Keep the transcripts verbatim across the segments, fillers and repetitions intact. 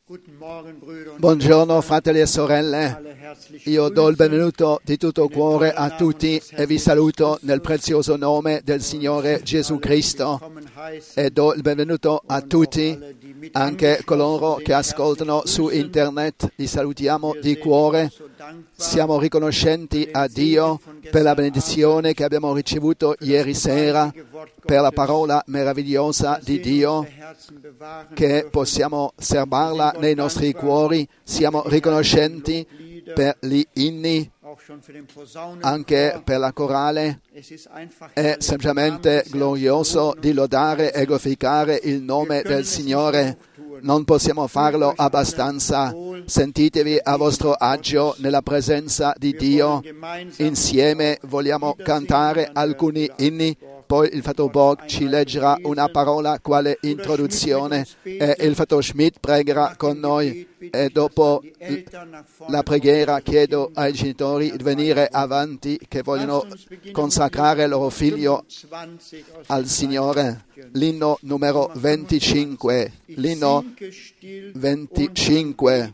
Buongiorno fratelli e sorelle, io do il benvenuto di tutto cuore a tutti e vi saluto nel prezioso nome del Signore Gesù Cristo e do il benvenuto a tutti, anche coloro che ascoltano su internet, li salutiamo di cuore. Siamo riconoscenti a Dio per la benedizione che abbiamo ricevuto ieri sera, per la parola meravigliosa di Dio, che possiamo serbarla nei nostri cuori. Siamo riconoscenti per gli inni, anche per la corale. È semplicemente glorioso di lodare e glorificare il nome del Signore. Non possiamo farlo abbastanza. Sentitevi a vostro agio nella presenza di Dio. Insieme vogliamo cantare alcuni inni. Poi il Fratello Borg ci leggerà una parola quale introduzione e il Fratello Schmidt pregherà con noi. E dopo la preghiera chiedo ai genitori di venire avanti che vogliono consacrare il loro figlio al Signore. L'inno numero venticinque. L'inno venticinque.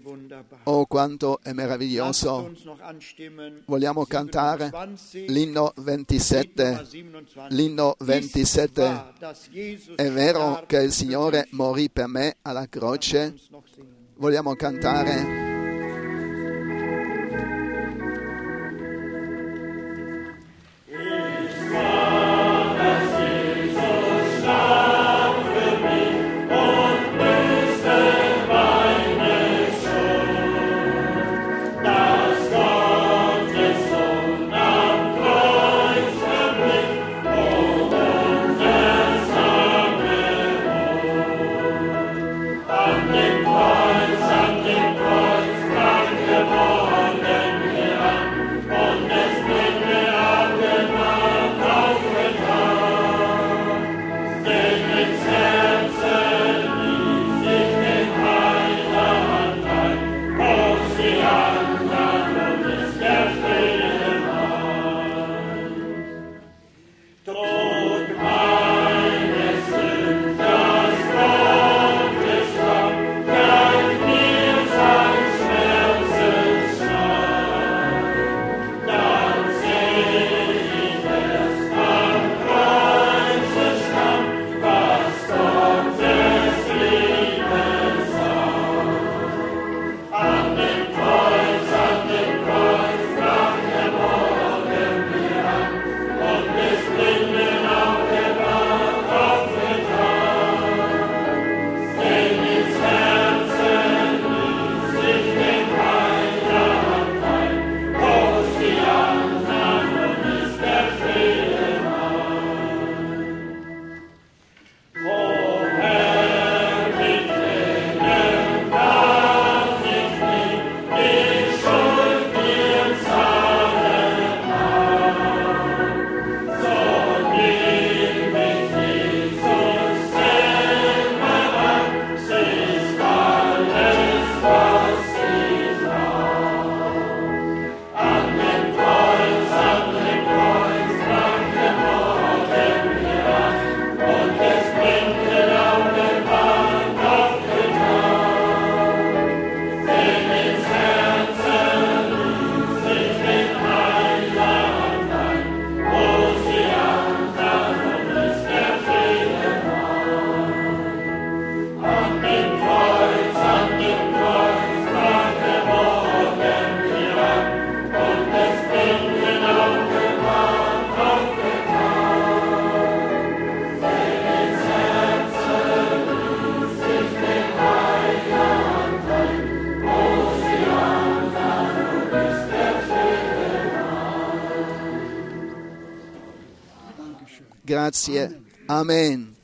Oh, quanto è meraviglioso. Vogliamo cantare l'inno ventisette. L'inno ventisette. È vero che il Signore morì per me alla croce. Vogliamo cantare. Grazie. Amen.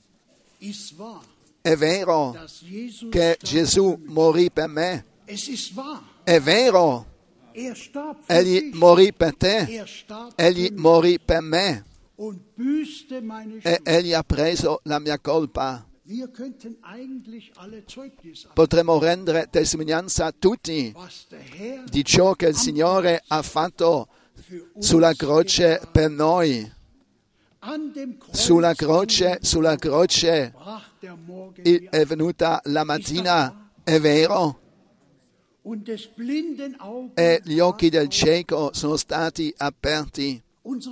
È vero che Gesù morì per me. È vero. Egli morì per te. Egli morì per me. E egli ha preso la mia colpa. Potremmo rendere testimonianza a tutti di ciò che il Signore ha fatto sulla croce per noi. Sulla croce, sulla croce è venuta la mattina, è vero, e gli occhi del cieco sono stati aperti.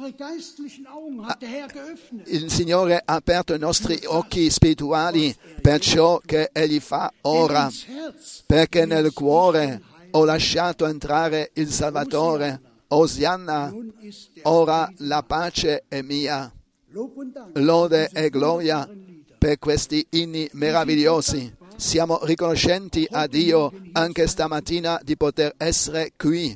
Il Signore ha aperto i nostri occhi spirituali per ciò che Egli fa ora, perché nel cuore ho lasciato entrare il Salvatore. Osianna, ora la pace è mia. Lode e gloria per questi inni meravigliosi. Siamo riconoscenti a Dio anche stamattina di poter essere qui.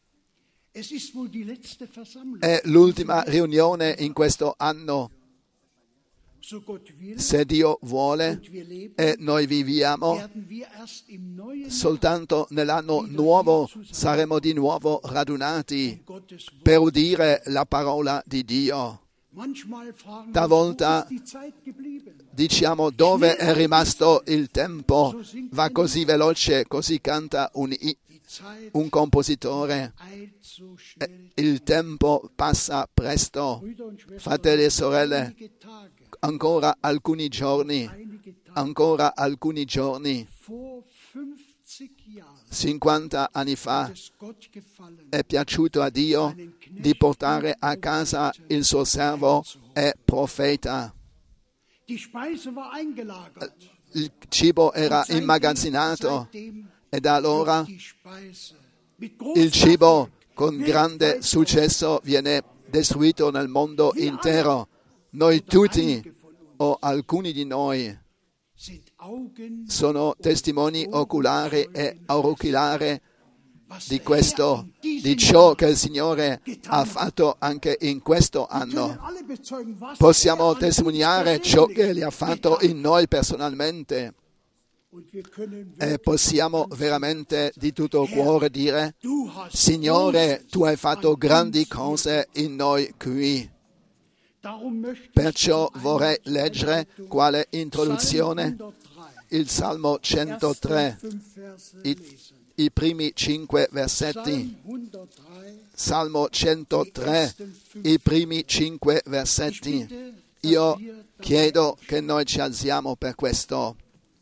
È l'ultima riunione in questo anno. Se Dio vuole e noi viviamo, soltanto nell'anno nuovo saremo di nuovo radunati per udire la parola di Dio. Talvolta diciamo dove è rimasto il tempo, va così veloce, così canta un, un compositore. Il tempo passa presto, fratelli e sorelle, ancora alcuni giorni, ancora alcuni giorni. cinquanta anni fa è piaciuto a Dio di portare a casa il suo servo e profeta. Il cibo era immagazzinato e da allora il cibo con grande successo viene distribuito nel mondo intero. Noi tutti, o alcuni di noi, sono testimoni oculari e auricolari di questo, di ciò che il Signore ha fatto anche in questo anno. Possiamo testimoniare ciò che Egli ha fatto in noi personalmente e possiamo veramente di tutto cuore dire: Signore, Tu hai fatto grandi cose in noi qui. Perciò vorrei leggere quale introduzione il Salmo centotré, i, i primi cinque versetti. Salmo centotré, i primi cinque versetti. Io chiedo che noi ci alziamo per questo.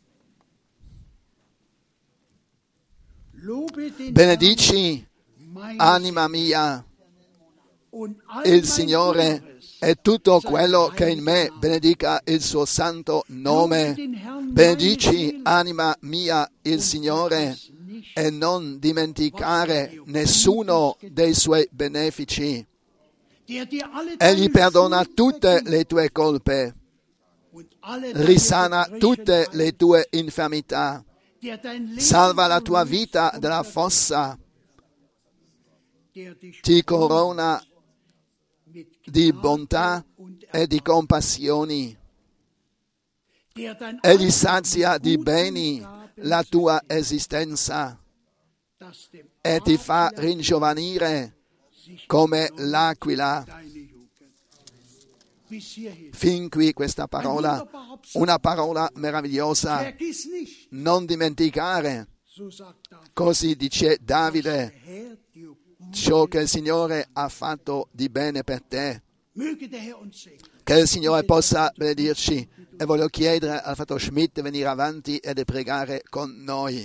Benedici, anima mia, il Signore e tutto quello che in me benedica il suo santo nome. Benedici, anima mia, il Signore e non dimenticare nessuno dei suoi benefici. Egli perdona tutte le tue colpe, risana tutte le tue infermità, salva la tua vita dalla fossa, ti corona di bontà e di compassioni. Egli sazia di beni la tua esistenza e ti fa ringiovanire come l'aquila. Fin qui questa parola, una parola meravigliosa. Non dimenticare, così dice Davide, ciò che il Signore ha fatto di bene per te. Che il Signore possa benedirci e voglio chiedere al fratello Schmidt di venire avanti e di pregare con noi.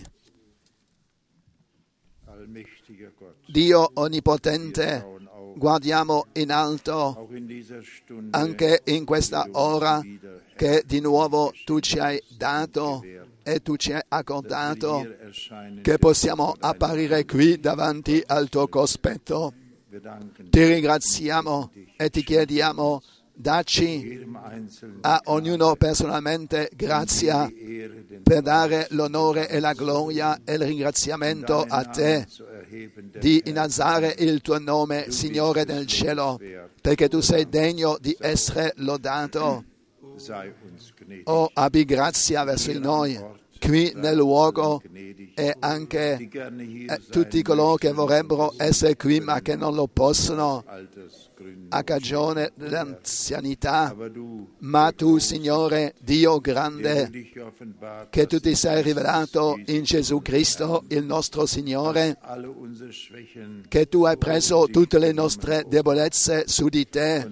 Dio Onnipotente, guardiamo in alto anche in questa ora che di nuovo Tu ci hai dato e Tu ci hai accordato che possiamo apparire qui davanti al Tuo cospetto. Ti ringraziamo e Ti chiediamo: dacci a ognuno personalmente grazia per dare l'onore e la gloria e il ringraziamento a Te, di innalzare il Tuo nome, Signore del cielo, perché Tu sei degno di essere lodato. Oh, abbi grazia verso di noi, qui nel luogo e anche eh, tutti coloro che vorrebbero essere qui ma che non lo possono a cagione dell'anzianità. Ma Tu, Signore, Dio grande, che Tu ti sei rivelato in Gesù Cristo, il nostro Signore, che Tu hai preso tutte le nostre debolezze su di Te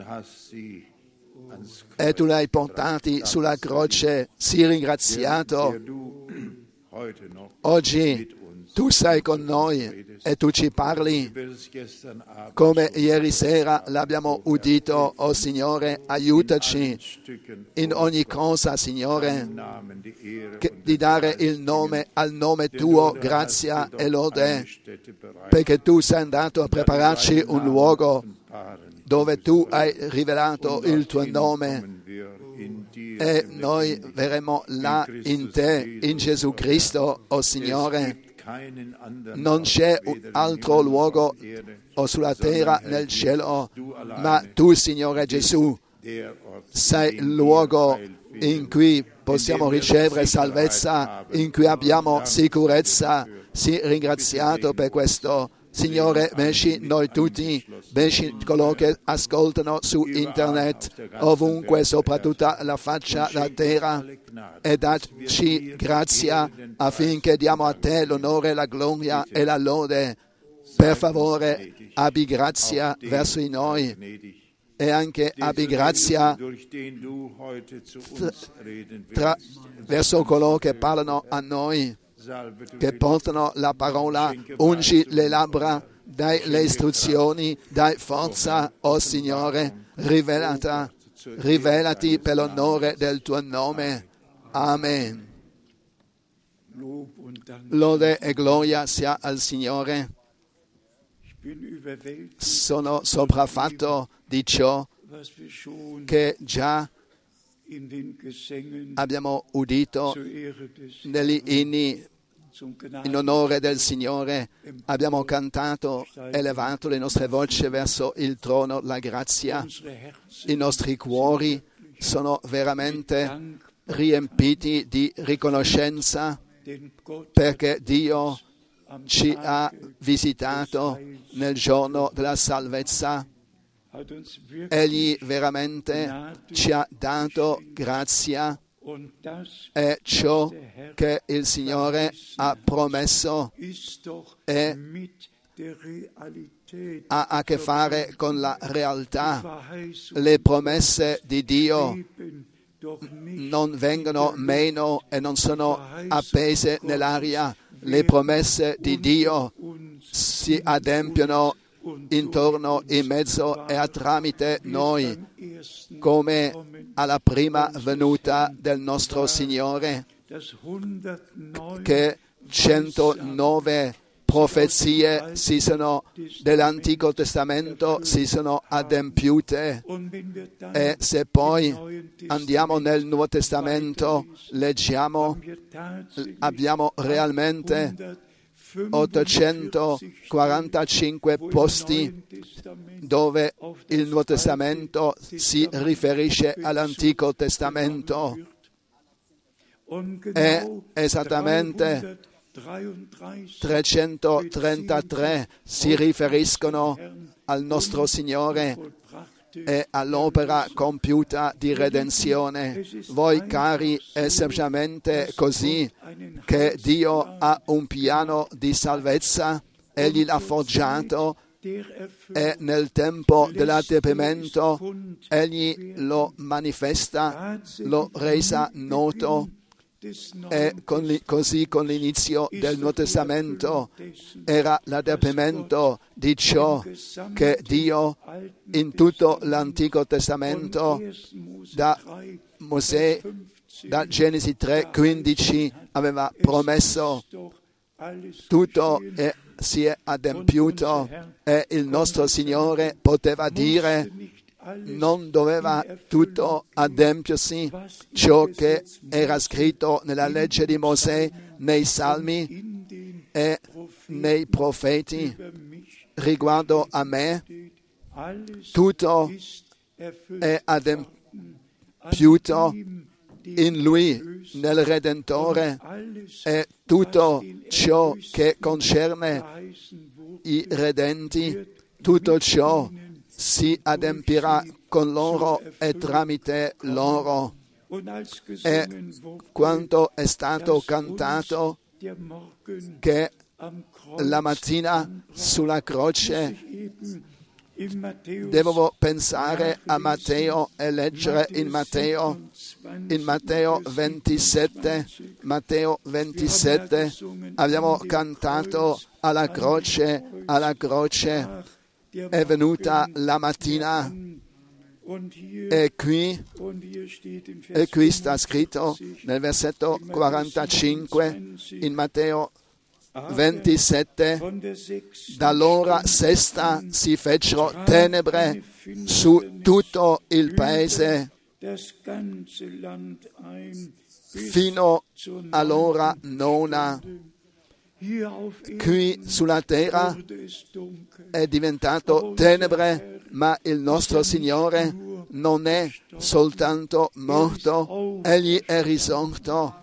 e Tu le hai portati sulla croce, sii ringraziato. Oggi Tu sei con noi e Tu ci parli come ieri sera l'abbiamo udito. Oh Signore, aiutaci in ogni cosa, Signore, che, di dare il nome al nome Tuo, grazia e lode, perché Tu sei andato a prepararci un luogo dove Tu hai rivelato il Tuo nome e noi verremo là in Te, in Gesù Cristo, o oh Signore. Non c'è altro luogo o sulla terra, nel cielo, ma Tu, Signore Gesù, sei il luogo in cui possiamo ricevere salvezza, in cui abbiamo sicurezza. Sii ringraziato per questo. Signore, benedici noi tutti, benedici coloro che ascoltano su internet, ovunque, sopra tutta la faccia della terra, e dacci grazia affinché diamo a Te l'onore, la gloria e la lode. Per favore, abbi grazia verso di noi e anche abbi grazia tra, verso coloro che parlano a noi. che portano la parola, ungi le labbra, dai le istruzioni, dai forza, o oh Signore, rivelata, rivelati per l'onore del tuo nome. Amen. Lode e gloria sia al Signore. Sono sopraffatto di ciò che già abbiamo udito negli inni in onore del Signore. Abbiamo cantato, elevato le nostre voci verso il trono, la grazia. I nostri cuori sono veramente riempiti di riconoscenza perché Dio ci ha visitato nel giorno della salvezza. Egli veramente ci ha dato grazia e ciò che il Signore ha promesso è, ha a che fare con la realtà. Le promesse di Dio non vengono meno e non sono appese nell'aria. Le promesse di Dio si adempiono intorno, in mezzo e a tramite noi, come alla prima venuta del nostro Signore, che centonove profezie si sono, dell'Antico Testamento si sono adempiute, e se poi andiamo nel Nuovo Testamento, leggiamo, abbiamo realmente ottocentoquarantacinque posti dove il Nuovo Testamento si riferisce all'Antico Testamento, e esattamente trecentotrentatré si riferiscono al nostro Signore e all'opera compiuta di redenzione. Voi, cari, è semplicemente così che Dio ha un piano di salvezza, Egli l'ha forgiato e nel tempo dell'adempimento Egli lo manifesta, lo resa noto. E con, così con l'inizio del Nuovo Testamento era l'adempimento di ciò che Dio in tutto l'Antico Testamento, da Mosè, da Genesi tre quindici, aveva promesso. Tutto è, si è adempiuto, e il nostro Signore poteva dire, non doveva tutto adempiersi ciò che era scritto nella legge di Mosè, nei Salmi e nei profeti riguardo a me. Tutto è adempiuto in Lui, nel Redentore, e tutto ciò che concerne i redenti, tutto ciò si adempirà con loro e tramite loro. E quanto è stato cantato che la mattina sulla croce, devo pensare a Matteo e leggere in Matteo, in Matteo ventisette, Matteo ventisette, abbiamo cantato alla croce, alla croce è venuta la mattina, e qui, e qui sta scritto nel versetto quarantacinque in Matteo ventisette, dall'ora sesta si fecero tenebre su tutto il paese fino all'ora nona. Qui sulla terra è diventato tenebre, ma il nostro Signore non è soltanto morto, Egli è risorto.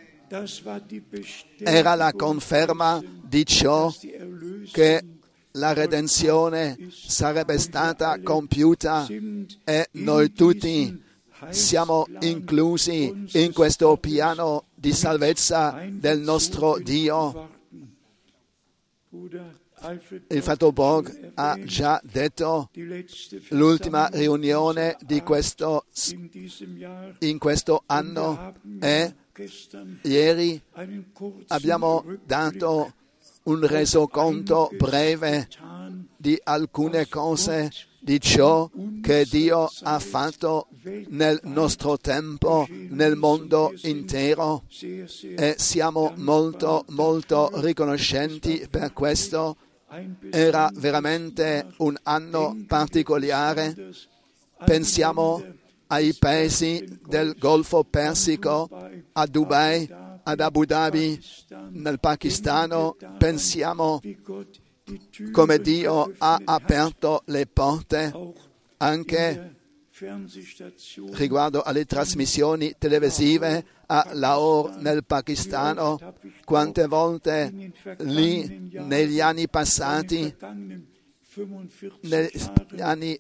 Era la conferma di ciò che la redenzione sarebbe stata compiuta, e noi tutti siamo inclusi in questo piano di salvezza del nostro Dio. Il fratello Borg ha già detto l'ultima riunione di questo, in questo anno è ieri abbiamo dato un resoconto breve di alcune cose di ciò che Dio ha fatto nel nostro tempo, nel mondo intero, e siamo molto, molto riconoscenti per questo. Era veramente un anno particolare. Pensiamo ai paesi del Golfo Persico, a Dubai, ad Abu Dhabi, nel Pakistano. Pensiamo come Dio ha aperto le porte anche riguardo alle trasmissioni televisive a Lahore nel Pakistano. Quante volte lì negli anni passati, negli anni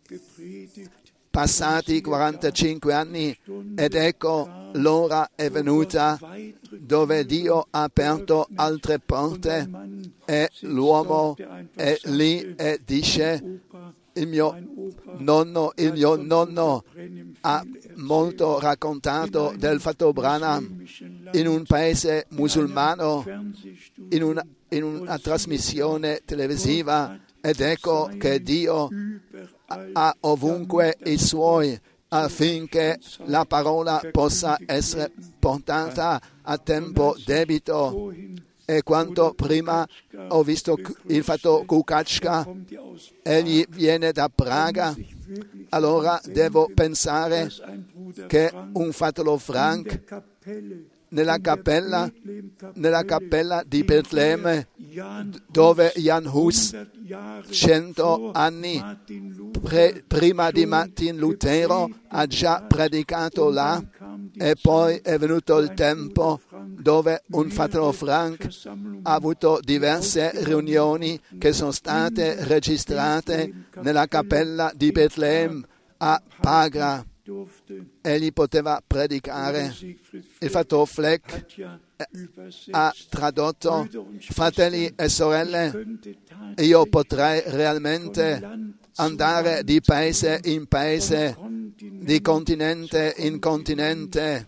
passati quarantacinque anni, ed ecco l'ora è venuta dove Dio ha aperto altre porte e l'uomo è lì e dice: il mio nonno, il mio nonno ha molto raccontato del fratello Branham in un paese musulmano, in una, in una trasmissione televisiva, ed ecco che Dio ha ovunque i suoi affinché la parola possa essere portata a tempo debito. E quanto prima ho visto il fratello Kukacka, egli viene da Praga, allora devo pensare che un fratello Frank nella cappella, nella cappella di Betlemme, dove Jan Hus cento anni pre, prima di Martin Lutero ha già predicato là, e poi è venuto il tempo dove un fratello Frank ha avuto diverse riunioni che sono state registrate nella cappella di Betlemme a Praga. Egli poteva predicare. Il fratello Fleck ha tradotto: fratelli e sorelle, io potrei realmente andare di paese in paese, di continente in continente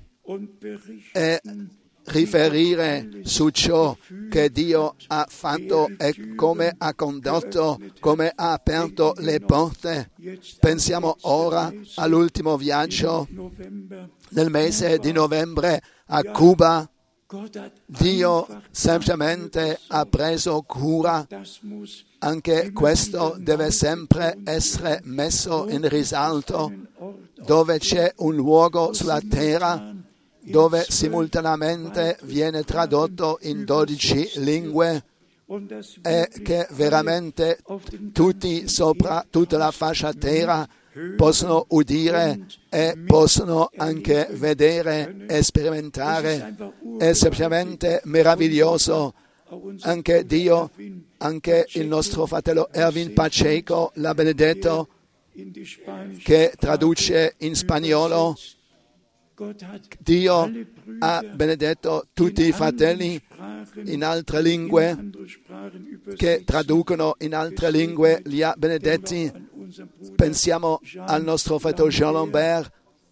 e riferire su ciò che Dio ha fatto e come ha condotto, come ha aperto le porte. Pensiamo ora all'ultimo viaggio nel mese di novembre a Cuba. Dio semplicemente ha preso cura. Anche questo deve sempre essere messo in risalto, dove c'è un luogo sulla terra dove simultaneamente viene tradotto in dodici lingue e che veramente tutti sopra tutta la fascia terra possono udire e possono anche vedere e sperimentare. È semplicemente meraviglioso. Anche Dio, anche il nostro fratello Erwin Pacheco l'ha benedetto, che traduce in spagnolo. Dio ha benedetto tutti i fratelli in altre lingue, che traducono in altre lingue, li ha benedetti. Pensiamo al nostro fratello Jean Lambert.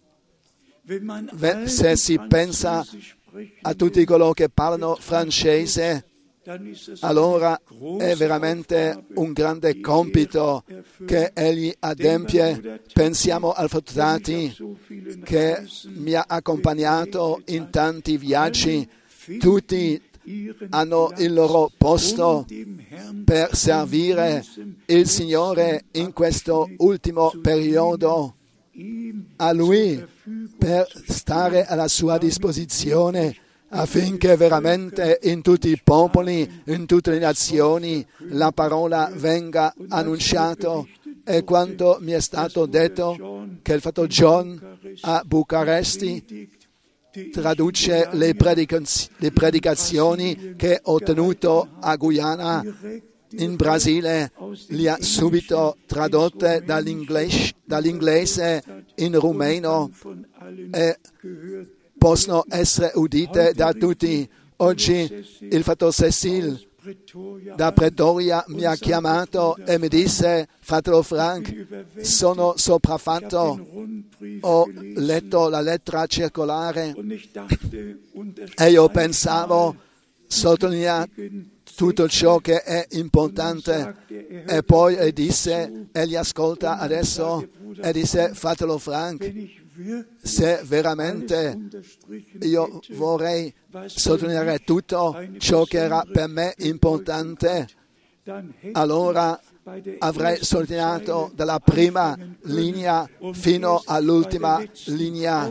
Se si pensa a tutti coloro che parlano francese, allora è veramente un grande compito che egli adempie. Pensiamo al fratello Tati, che mi ha accompagnato in tanti viaggi. Tutti hanno il loro posto per servire il Signore in questo ultimo periodo. A Lui, per stare alla sua disposizione, affinché veramente in tutti i popoli, in tutte le nazioni, la parola venga annunciata. E quanto mi è stato detto che il fratello John a Bucaresti traduce le, predicaz- le predicazioni che ho tenuto a Guyana, in Brasile, le ha subito tradotte dall'inglese, dall'inglese in rumeno e possono essere udite da tutti. Oggi il fratello Cecil da Pretoria mi ha chiamato e mi disse: fratello Frank, sono sopraffatto, ho letto la lettera circolare e io pensavo, sottolinea tutto ciò che è importante, e poi disse, e li ascolta adesso, e disse: fratello Frank, se veramente io vorrei sottolineare tutto ciò che era per me importante, allora avrei sottolineato dalla prima linea fino all'ultima linea.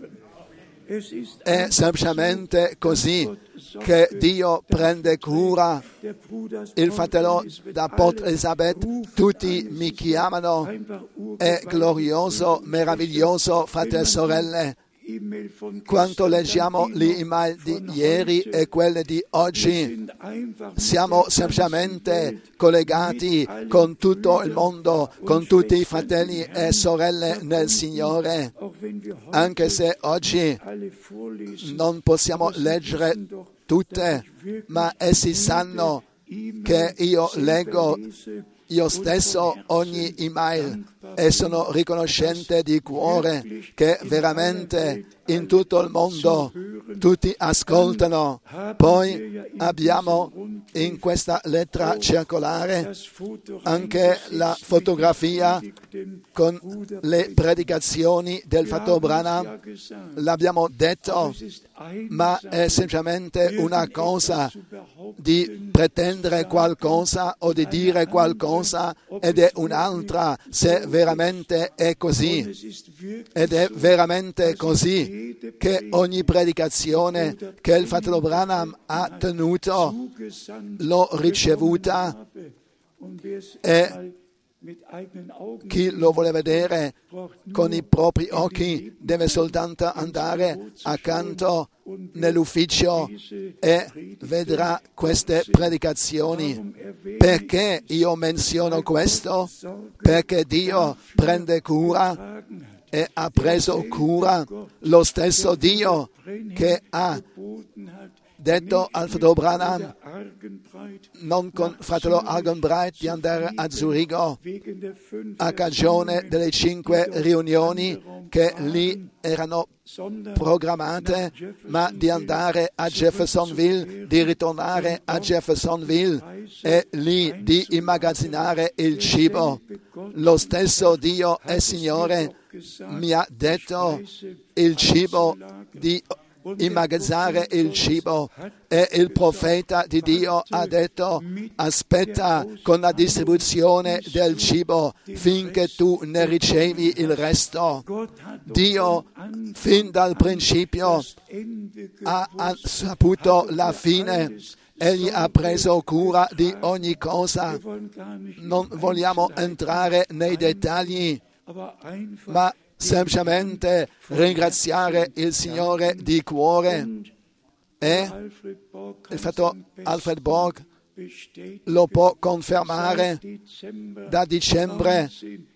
È semplicemente così che Dio prende cura. Il fratello da Port Elizabeth, tutti mi chiamano, è glorioso, meraviglioso, fratelli e sorelle. Quando leggiamo le email di ieri e quelle di oggi, siamo semplicemente collegati con tutto il mondo, con tutti i fratelli e sorelle nel Signore. Anche se oggi non possiamo leggere tutte, ma essi sanno che io leggo io stesso ogni email e sono riconoscente di cuore che veramente in tutto il mondo tutti ascoltano. Poi abbiamo in questa lettera circolare anche la fotografia con le predicazioni del fratello Branham. L'abbiamo detto, ma è semplicemente una cosa di pretendere qualcosa o di dire qualcosa ed è un'altra se veramente è così. Ed è veramente così che ogni predicazione che il fratello Branham ha tenuto l'ho ricevuta, e chi lo vuole vedere con i propri occhi deve soltanto andare accanto nell'ufficio e vedrà queste predicazioni. Perché io menziono questo? Perché Dio prende cura e ha preso cura, lo stesso Dio che ha detto al fratello Branham, non con fratello Argenbright, di andare a Zurigo a cagione delle cinque riunioni che lì erano programmate, ma di andare a Jeffersonville, di ritornare a Jeffersonville e lì di immagazzinare il cibo. Lo stesso Dio e Signore mi ha detto il cibo di immagazzare il cibo, e il profeta di Dio ha detto: aspetta con la distribuzione del cibo finché tu ne ricevi il resto. Dio fin dal principio ha, ha saputo la fine. Egli ha preso cura di ogni cosa. Non vogliamo entrare nei dettagli, ma semplicemente ringraziare il Signore di cuore. E il fratello Alfred Borg lo può confermare. Da dicembre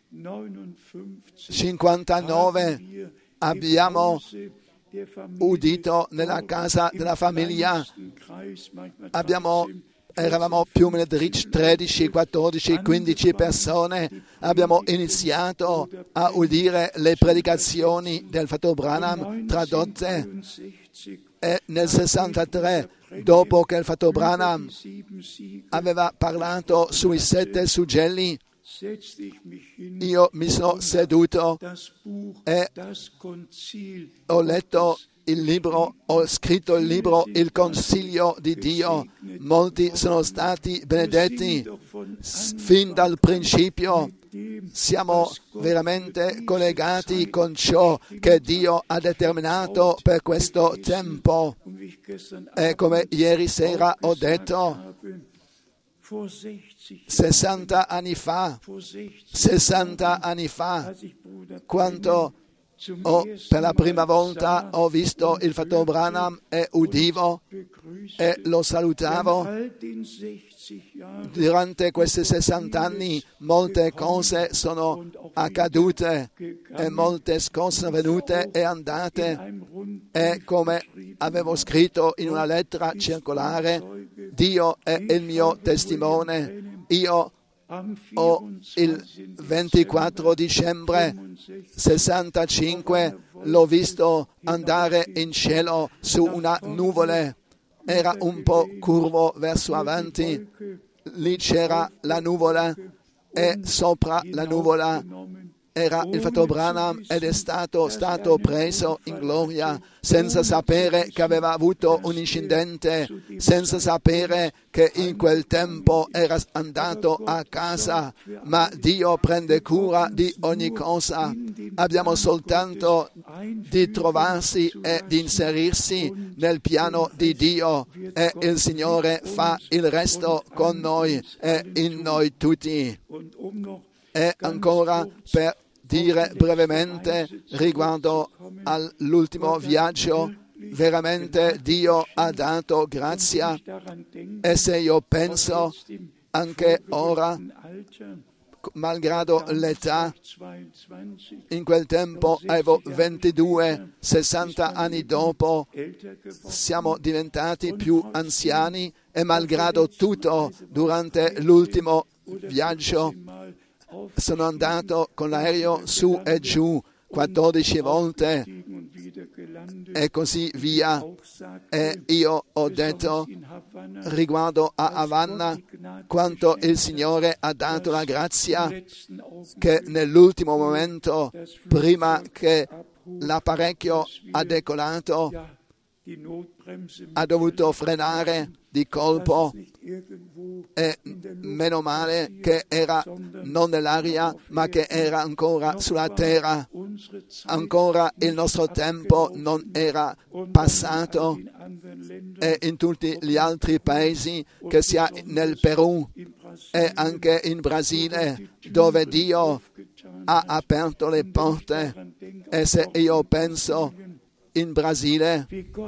cinquantanove abbiamo udito nella casa della famiglia, abbiamo eravamo più o meno tredici, quattordici, quindici persone, abbiamo iniziato a udire le predicazioni del fratello Branham tradotte, e nel sessantatré, dopo che il fratello Branham aveva parlato sui sette suggelli, io mi sono seduto e ho letto il libro, ho scritto il libro Il Consiglio di Dio. Molti sono stati benedetti fin dal principio. Siamo veramente collegati con ciò che Dio ha determinato per questo tempo. E come ieri sera ho detto, sessanta anni fa, sessanta anni fa, quando Oh, per la prima volta ho visto il fratello Branham e udivo e lo salutavo. Durante questi sessanta anni molte cose sono accadute e molte cose sono venute e andate, e come avevo scritto in una lettera circolare, Dio è il mio testimone. Io ho il ventiquattro dicembre sessantacinque l'ho visto andare in cielo su una nuvola. Era un po' curvo verso avanti. Lì c'era la nuvola e sopra la nuvola era il fratello Branham ed è stato, stato preso in gloria senza sapere che aveva avuto un incidente, senza sapere che in quel tempo era andato a casa, ma Dio prende cura di ogni cosa. Abbiamo soltanto di trovarsi e di inserirsi nel piano di Dio e il Signore fa il resto con noi e in noi tutti. E ancora per dire brevemente riguardo all'ultimo viaggio, veramente Dio ha dato grazia e se io penso anche ora, malgrado l'età, in quel tempo avevo ventidue, sessanta anni dopo siamo diventati più anziani e malgrado tutto durante l'ultimo viaggio sono andato con l'aereo su e giù quattordici volte e così via. E io ho detto riguardo a Havana quanto il Signore ha dato la grazia che nell'ultimo momento, prima che l'apparecchio ha decolato, ha dovuto frenare di colpo e meno male che era non nell'aria ma che era ancora sulla terra. Ancora il nostro tempo non era passato e in tutti gli altri paesi, che sia nel Perù e anche in Brasile, dove Dio ha aperto le porte. E se io penso in Brasile,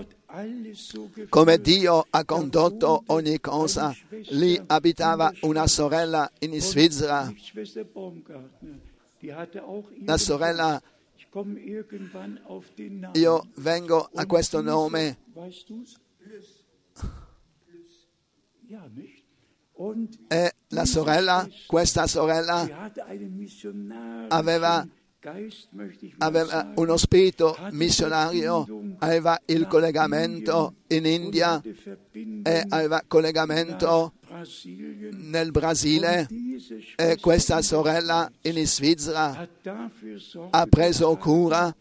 come Dio ha condotto ogni cosa, lì abitava una sorella in Svizzera, la sorella, io vengo a questo nome, e la sorella, questa sorella aveva aveva uno spirito missionario, aveva il collegamento in India e aveva collegamento nel Brasile, e questa sorella in Svizzera ha preso cura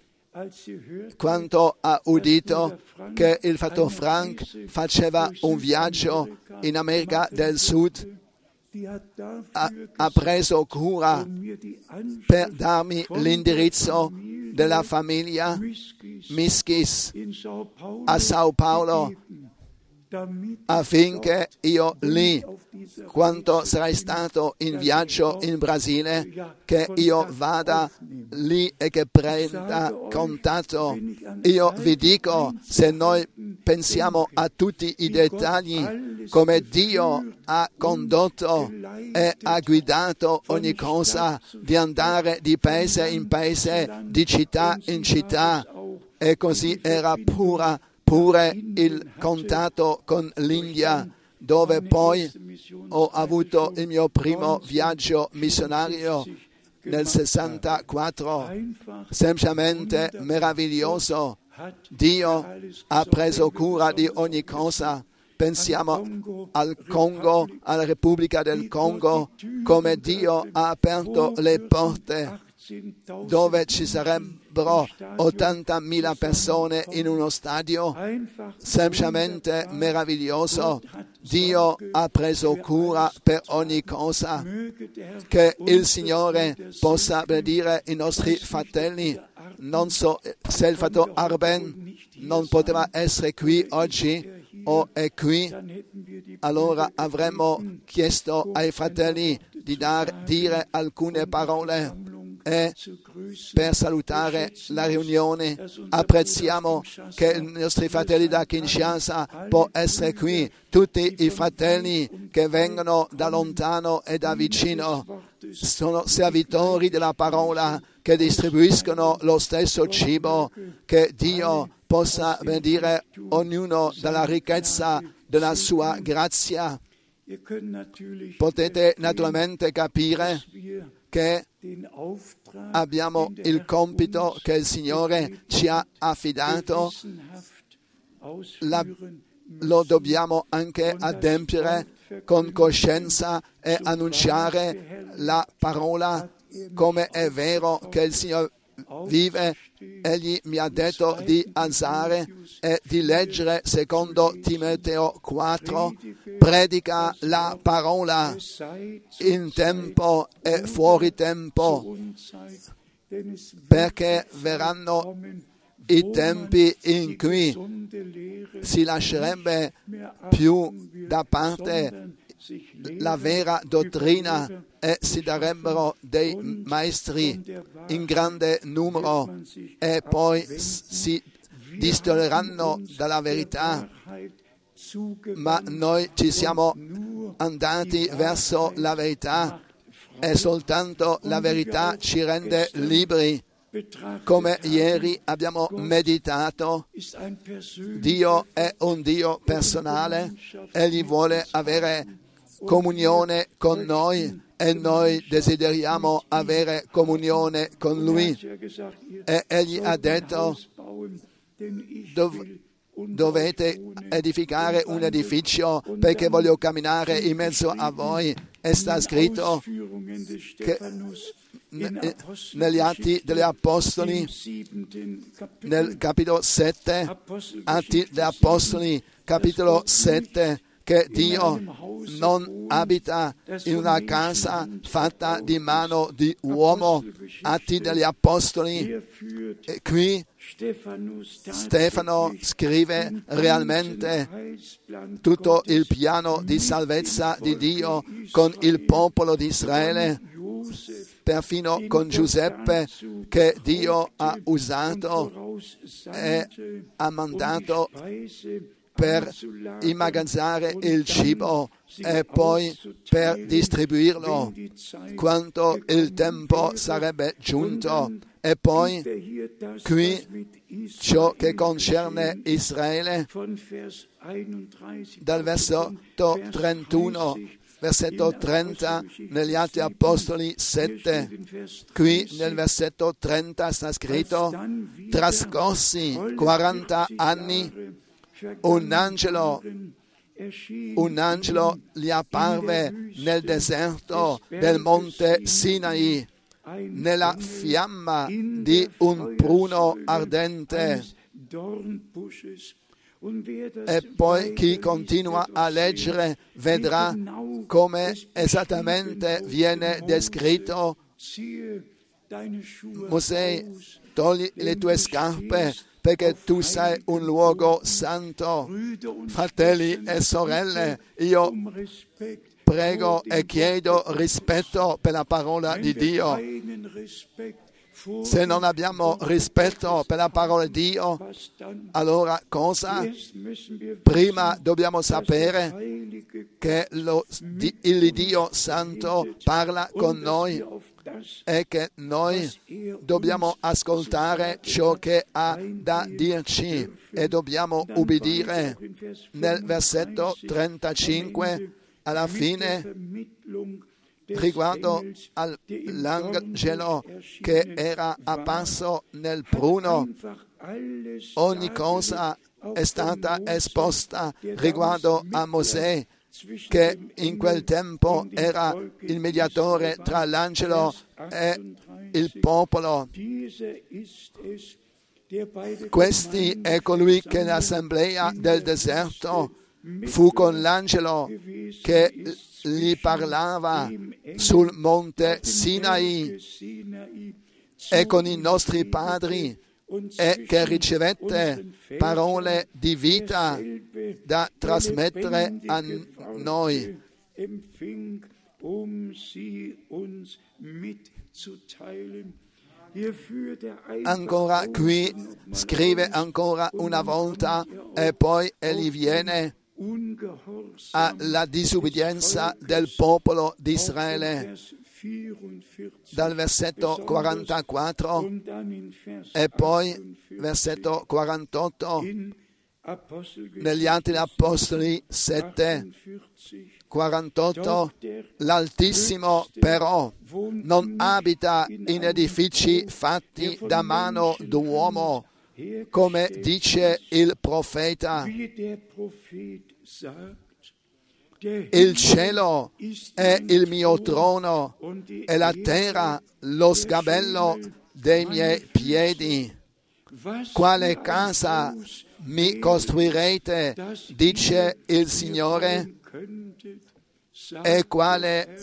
quando ha udito che il fratello Frank faceva un viaggio in America del Sud. Ha, ha preso cura per darmi l'indirizzo della famiglia Mischis a Sao Paulo, affinché io lì, quando sarai stato in viaggio in Brasile, che io vada lì e che prenda contatto. Io vi dico, se noi pensiamo a tutti i dettagli, come Dio ha condotto e ha guidato ogni cosa, di andare di paese in paese, di città in città, e così era pura pure il contatto con l'India, dove poi ho avuto il mio primo viaggio missionario nel sessantaquattro, semplicemente meraviglioso. Dio ha preso cura di ogni cosa. Pensiamo al Congo, alla Repubblica del Congo, come Dio ha aperto le porte, dove ci sarebbero ottantamila persone in uno stadio, semplicemente meraviglioso. Dio ha preso cura per ogni cosa. Che il Signore possa benedire i nostri fratelli. Non so se il fratello Arben non poteva essere qui oggi o è qui, allora avremmo chiesto ai fratelli di dar, dire alcune parole e per salutare la riunione. Apprezziamo che i nostri fratelli da Kinshasa può essere qui, tutti i fratelli che vengono da lontano e da vicino, sono servitori della parola, che distribuiscono lo stesso cibo. Che Dio possa benedire ognuno dalla ricchezza della sua grazia. Potete naturalmente capire che abbiamo il compito che il Signore ci ha affidato, la, lo dobbiamo anche adempiere con coscienza e annunciare la parola come è vero che il Signore vive. Egli mi ha detto di alzare e di leggere secondo Timoteo quattro, predica la parola in tempo e fuori tempo, perché verranno i tempi in cui si lascerebbe più da parte la vera dottrina e si darebbero dei maestri in grande numero e poi si distoglieranno dalla verità. Ma noi ci siamo andati verso la verità e soltanto la verità ci rende liberi. Come ieri abbiamo meditato, Dio è un Dio personale, Egli vuole avere comunione con noi e noi desideriamo avere comunione con Lui. E Egli ha detto, dov- dovete edificare un edificio perché voglio camminare in mezzo a voi. E sta scritto che negli Atti degli Apostoli, nel capitolo sette, Atti degli Apostoli, capitolo sette, che Dio non abita in una casa fatta di mano di uomo. Atti degli Apostoli, e qui Stefano scrive realmente tutto il piano di salvezza di Dio con il popolo di Israele, perfino con Giuseppe che Dio ha usato e ha mandato per immagazzare il cibo e poi per distribuirlo quando il tempo sarebbe giunto. E poi qui ciò che concerne Israele, dal versetto trentuno, versetto trenta, negli Atti Apostoli sette, qui nel versetto trenta sta scritto, trascorsi quaranta anni, un angelo, un angelo gli apparve nel deserto del monte Sinai, nella fiamma di un pruno ardente. E poi chi continua a leggere vedrà come esattamente viene descritto. Mosè, togli le tue scarpe perché tu sei un luogo santo. Fratelli e sorelle, io prego e chiedo rispetto per la parola di Dio. Se non abbiamo rispetto per la parola di Dio, allora cosa? Prima dobbiamo sapere che lo, il Dio Santo parla con noi e che noi dobbiamo ascoltare ciò che ha da dirci e dobbiamo ubbidire. Nel versetto trentacinque, alla fine, riguardo all'angelo che era apparso nel pruno, ogni cosa è stata esposta riguardo a Mosè, che in quel tempo era il mediatore tra l'angelo e il popolo. Questi è colui che nell'assemblea del deserto fu con l'angelo che gli parlava sul monte Sinai e con i nostri padri e che ricevette parole di vita da trasmettere a noi. Ancora qui scrive ancora una volta e poi egli viene alla disubbidienza del popolo di Israele, dal versetto quarantaquattro e poi versetto quarantotto, negli Atti degli Apostoli sette, quarantotto, l'Altissimo però non abita in edifici fatti da mano d'uomo, come dice il profeta. Il cielo è il mio trono e la terra lo sgabello dei miei piedi. Quale casa mi costruirete, dice il Signore, e quale,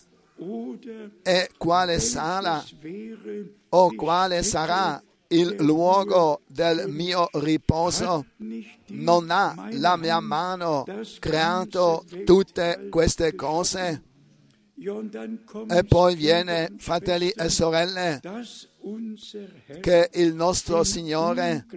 e quale sala o quale sarà il luogo del mio riposo? Non ha la mia mano creato tutte queste cose? E poi viene, fratelli e sorelle, che il nostro Signore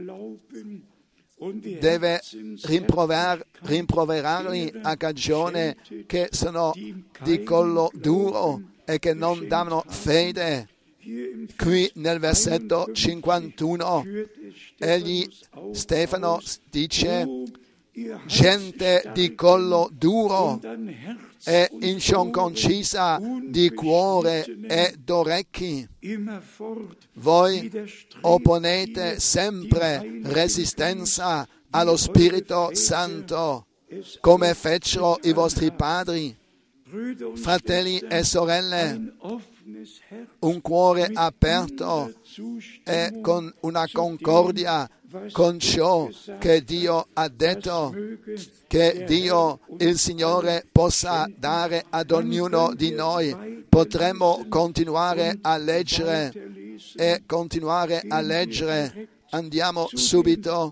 deve rimprover, rimproverarli a cagione che sono di collo duro e che non danno fede. Qui nel versetto cinquantuno, egli, Stefano, dice: gente di collo duro e incirconcisa di cuore e d'orecchi. Voi opponete sempre resistenza allo Spirito Santo, come fecero i vostri padri. Fratelli e sorelle, un cuore aperto e con una concordia con ciò che Dio ha detto, che Dio, il Signore, possa dare ad ognuno di noi. Potremmo continuare a leggere e continuare a leggere. Andiamo subito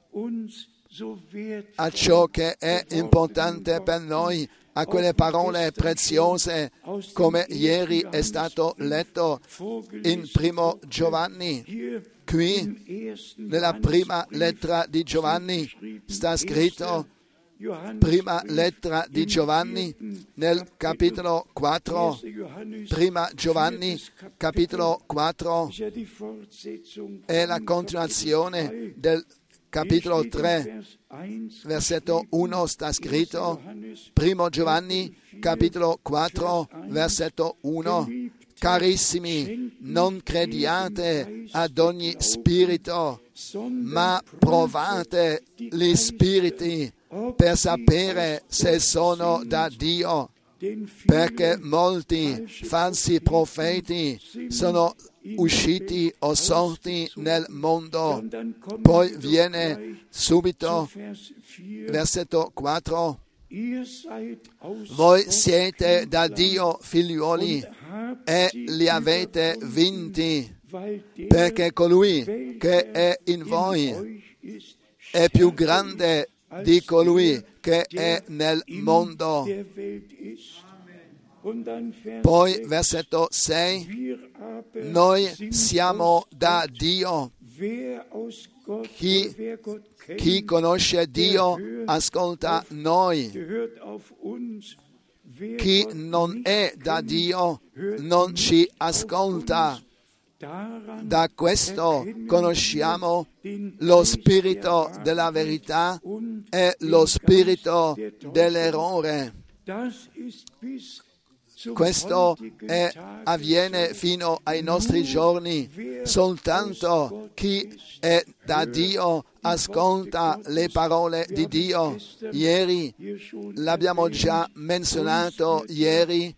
a ciò che è importante per noi, a quelle parole preziose, come ieri è stato letto in primo Giovanni. Qui, nella prima lettera di Giovanni, sta scritto, prima lettera di Giovanni, nel capitolo quattro, prima Giovanni, capitolo quattro, è la continuazione del capitolo tre, versetto uno, sta scritto, primo Giovanni, capitolo quattro, versetto uno, carissimi, non crediate ad ogni spirito, ma provate gli spiriti per sapere se sono da Dio, perché molti falsi profeti sono usciti o sorti nel mondo. Poi viene subito versetto quattro, voi siete da Dio figliuoli e li avete vinti, perché colui che è in voi è più grande di colui che è nel mondo. Poi versetto sei, noi siamo da Dio. Chi, chi conosce Dio ascolta noi. Chi non è da Dio non ci ascolta. Da questo conosciamo lo spirito della verità e lo spirito dell'errore. Questo è, avviene fino ai nostri giorni. Soltanto chi è da Dio ascolta le parole di Dio. Ieri l'abbiamo già menzionato, ieri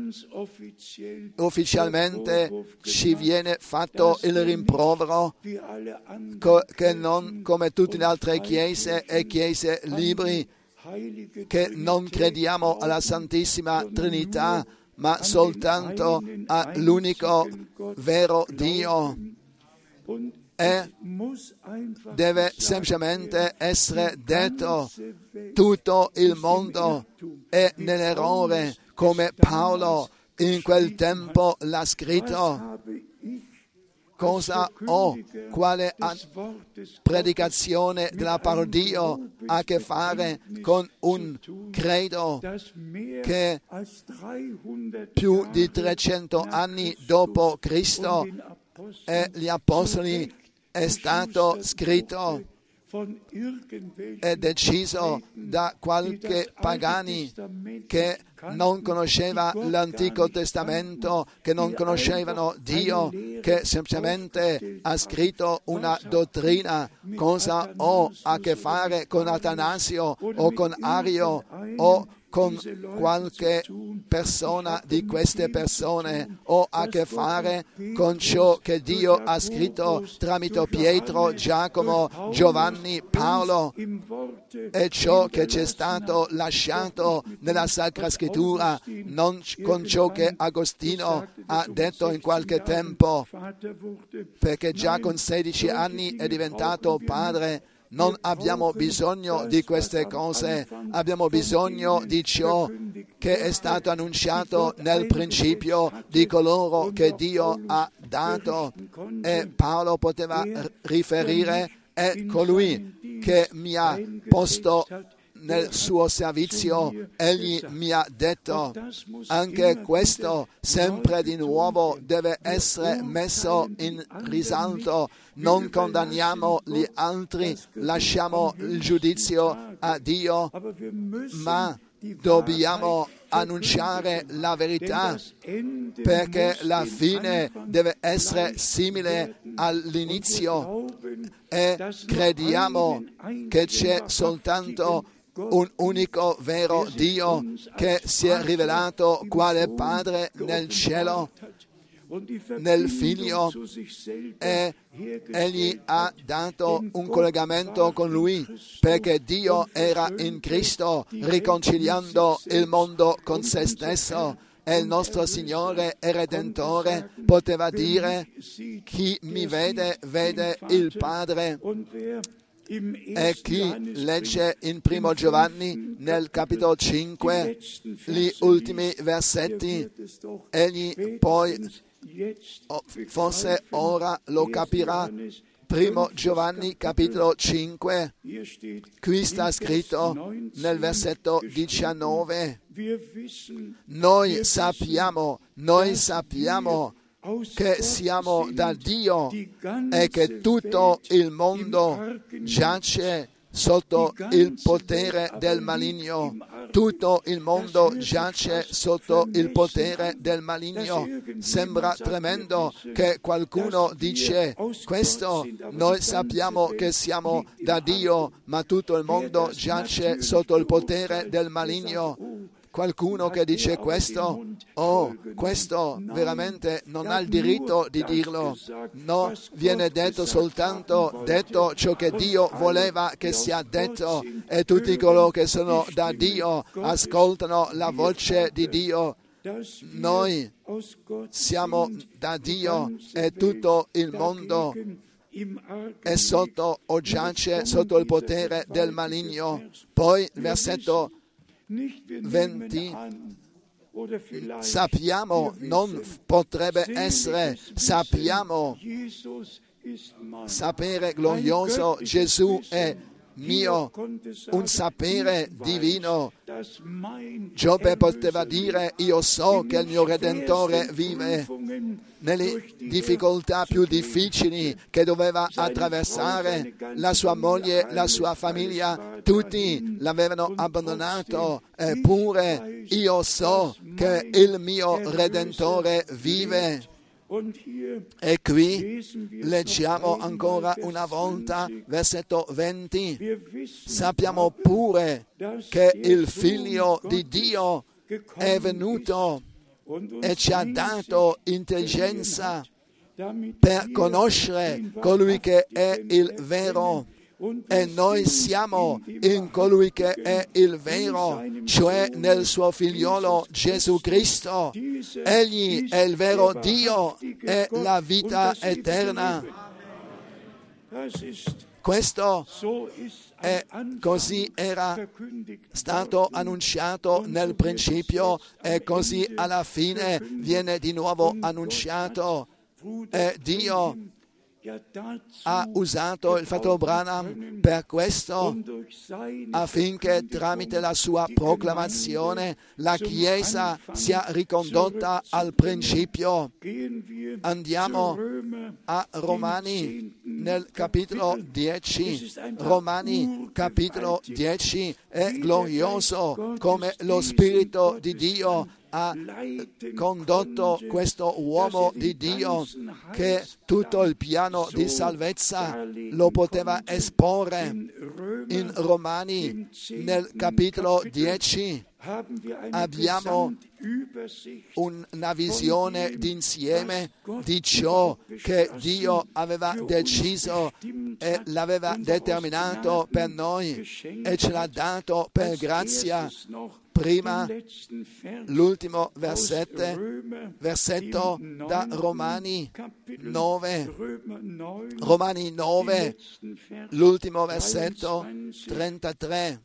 ufficialmente ci viene fatto il rimprovero co- che non come tutte le altre chiese e chiese liberi, che non crediamo alla Santissima Trinità, ma soltanto all'unico vero Dio. E deve semplicemente essere detto, tutto il mondo è nell'errore, come Paolo in quel tempo l'ha scritto. Cosa ho, quale predicazione della parola di Dio ha a che fare con un credo che più di trecento anni dopo Cristo e gli Apostoli è stato scritto. è deciso da qualche pagani che non conosceva l'Antico Testamento, che non conoscevano Dio, che semplicemente ha scritto una dottrina. Cosa ho a che fare con Atanasio o con Ario o con qualche persona di queste persone? Ho a che fare con ciò che Dio ha scritto tramite Pietro, Giacomo, Giovanni, Paolo, e ciò che ci è stato lasciato nella Sacra Scrittura, non con ciò che Agostino ha detto in qualche tempo, perché già con sedici anni è diventato padre. Non abbiamo bisogno di queste cose, abbiamo bisogno di ciò che è stato annunciato nel principio di coloro che Dio ha dato. E Paolo poteva riferire: è colui che mi ha posto nel suo servizio, egli mi ha detto. Anche questo sempre di nuovo deve essere messo in risalto. Non condanniamo gli altri, lasciamo il giudizio a Dio, ma dobbiamo annunciare la verità, perché la fine deve essere simile all'inizio, e crediamo che c'è soltanto un unico vero Dio che si è rivelato quale Padre nel cielo, nel Figlio, e egli ha dato un collegamento con Lui, perché Dio era in Cristo riconciliando il mondo con se stesso. E il nostro Signore e Redentore poteva dire: chi mi vede, vede il Padre. E chi legge in Primo Giovanni nel capitolo cinque gli ultimi versetti, egli poi oh, forse ora lo capirà. Primo Giovanni capitolo cinque, qui sta scritto nel versetto diciannove: noi sappiamo, noi sappiamo che siamo da Dio e che tutto il mondo giace sotto il potere del maligno. Tutto il mondo giace sotto il potere del maligno. Sembra tremendo che qualcuno dice questo: noi sappiamo che siamo da Dio, ma tutto il mondo giace sotto il potere del maligno. Qualcuno che dice questo, oh, questo veramente non ha il diritto di dirlo. No, viene detto soltanto, detto ciò che Dio voleva che sia detto, e tutti coloro che sono da Dio ascoltano la voce di Dio. Noi siamo da Dio e tutto il mondo è sotto o giace sotto il potere del maligno. Poi, versetto venti, sappiamo, non potrebbe essere, sappiamo, sapere glorioso, Gesù è mio, un sapere divino. Giobbe poteva dire: io so che il mio Redentore vive. Nelle difficoltà più difficili che doveva attraversare, la sua moglie, la sua famiglia, tutti l'avevano abbandonato, eppure io so che il mio Redentore vive. E qui leggiamo ancora una volta, versetto venti: sappiamo pure che il Figlio di Dio è venuto e ci ha dato intelligenza per conoscere colui che è il vero. E noi siamo in colui che è il vero, cioè nel suo figliolo Gesù Cristo. Egli è il vero Dio e la vita eterna. Questo è così era stato annunciato nel principio e così alla fine viene di nuovo annunciato. E Dio ha usato il fratello Branham per questo, affinché tramite la sua proclamazione la Chiesa sia ricondotta al principio. Andiamo a Romani nel capitolo dieci. Romani capitolo dieci è glorioso come lo Spirito di Dio ha condotto questo uomo di Dio, che tutto il piano di salvezza lo poteva esporre. In Romani nel capitolo dieci abbiamo una visione d'insieme di ciò che Dio aveva deciso e l'aveva determinato per noi e ce l'ha dato per grazia. Prima l'ultimo versetto, versetto da Romani nove, Romani nove, l'ultimo versetto trentatré.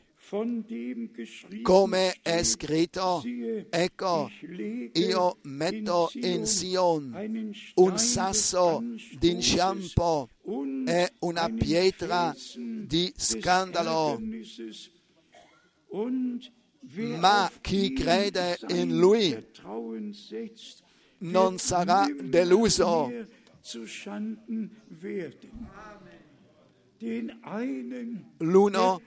Come è scritto, ecco, io metto in Sion un sasso d'inciampo e una pietra di scandalo, ma chi crede in Lui non sarà deluso. L'uno,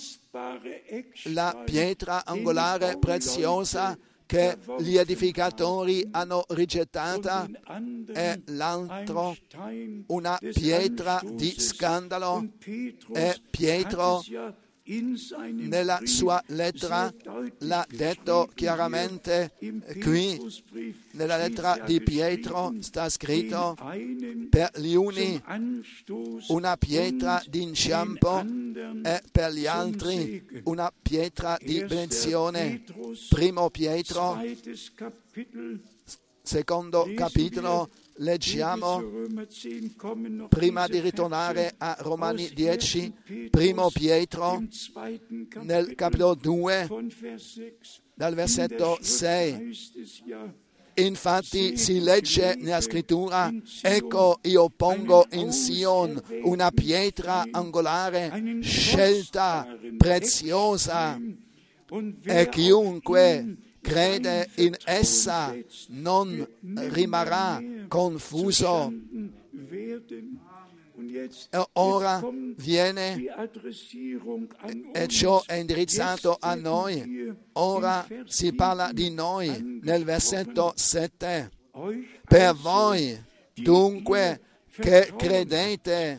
la pietra angolare preziosa che gli edificatori hanno rigettata, e l'altro una pietra di scandalo. E Pietro nella sua lettera l'ha detto chiaramente. Qui nella lettera di Pietro sta scritto: per gli uni una pietra di inciampo e per gli altri una pietra di benedizione. Primo Pietro, secondo capitolo. Leggiamo, prima di ritornare a Romani dieci, primo Pietro, nel capitolo due, dal versetto sei. Infatti si legge nella scrittura: ecco, io pongo in Sion una pietra angolare scelta, preziosa, e chiunque crede in essa non rimarrà confuso. E ora viene, e ciò è indirizzato a noi. Ora si parla di noi nel versetto sette. Per voi, dunque, che credete,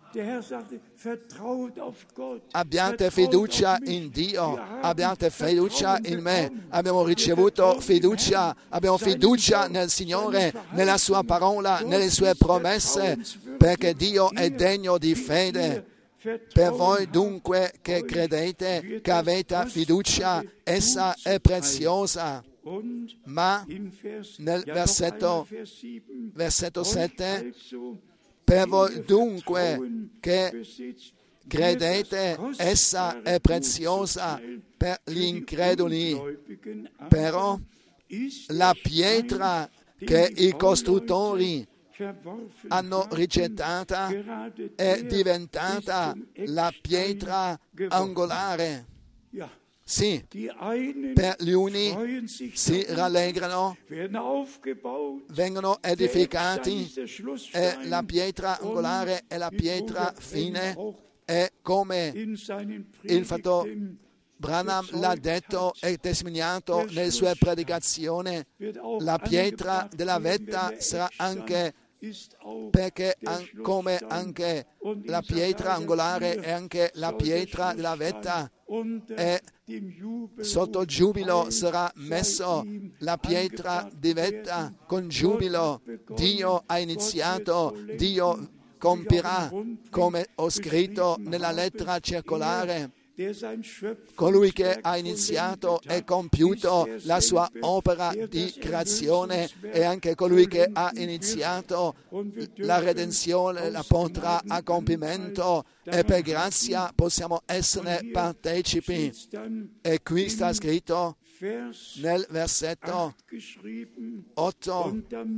abbiate fiducia in Dio, abbiate fiducia in me. Abbiamo ricevuto fiducia, abbiamo fiducia nel Signore, nella sua parola, nelle sue promesse, perché Dio è degno di fede. Per voi dunque che credete, che avete fiducia, essa è preziosa. Ma nel versetto, versetto sette, per voi dunque che credete, essa è preziosa per gli increduli. Però la pietra che i costruttori hanno rigettata è diventata la pietra angolare. Sì, per gli uni si rallegrano, vengono edificati, e la pietra angolare è la pietra fine, e come il fratello Branham l'ha detto e testimoniato nelle sue predicazioni, la pietra della vetta sarà anche, perché come anche la pietra angolare è anche la pietra della vetta, e sotto giubilo sarà messo la pietra di vetta con giubilo. Dio ha iniziato, Dio compirà, come ho scritto nella lettera circolare. Colui che ha iniziato e compiuto la sua opera di creazione, e anche colui che ha iniziato la redenzione la porterà a compimento, e per grazia possiamo esserne partecipi. E qui sta scritto nel versetto otto,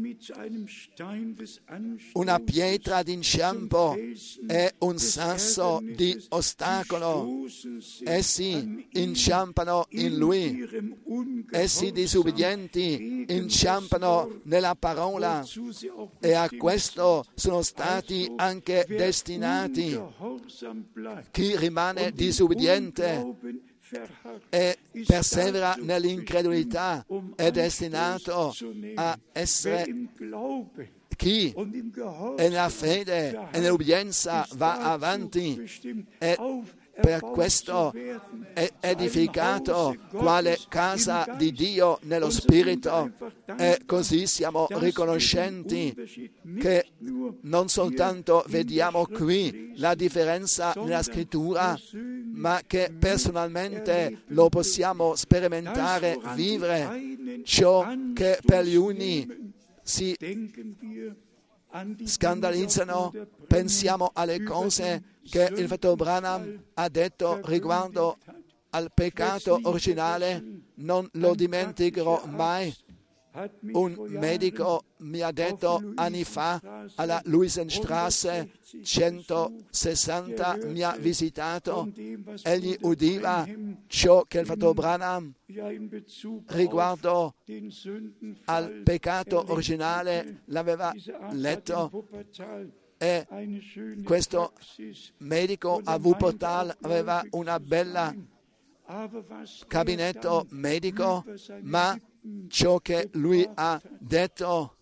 una pietra d'inciampo e un sasso di ostacolo. Essi inciampano in lui, essi disubbidienti inciampano nella parola, e a questo sono stati anche destinati. Chi rimane disubbidiente e persevera nell'incredulità è destinato a essere, chi è nella fede e nell'ubbidienza va avanti, e per questo è edificato quale casa di Dio nello Spirito, e così siamo riconoscenti che non soltanto vediamo qui la differenza nella Scrittura, ma che personalmente lo possiamo sperimentare, vivere, ciò che per gli uni si scandalizzano. Pensiamo alle cose che il fratello Branham ha detto riguardo al peccato originale. Non lo dimenticherò mai. Un medico mi ha detto anni fa alla Luisenstrasse centosessanta, mi ha visitato, egli udiva ciò che il fratello Branham riguardo al peccato originale l'aveva letto, e questo medico a Wuppertal aveva una bella gabinetto medico, ma ciò che lui ha detto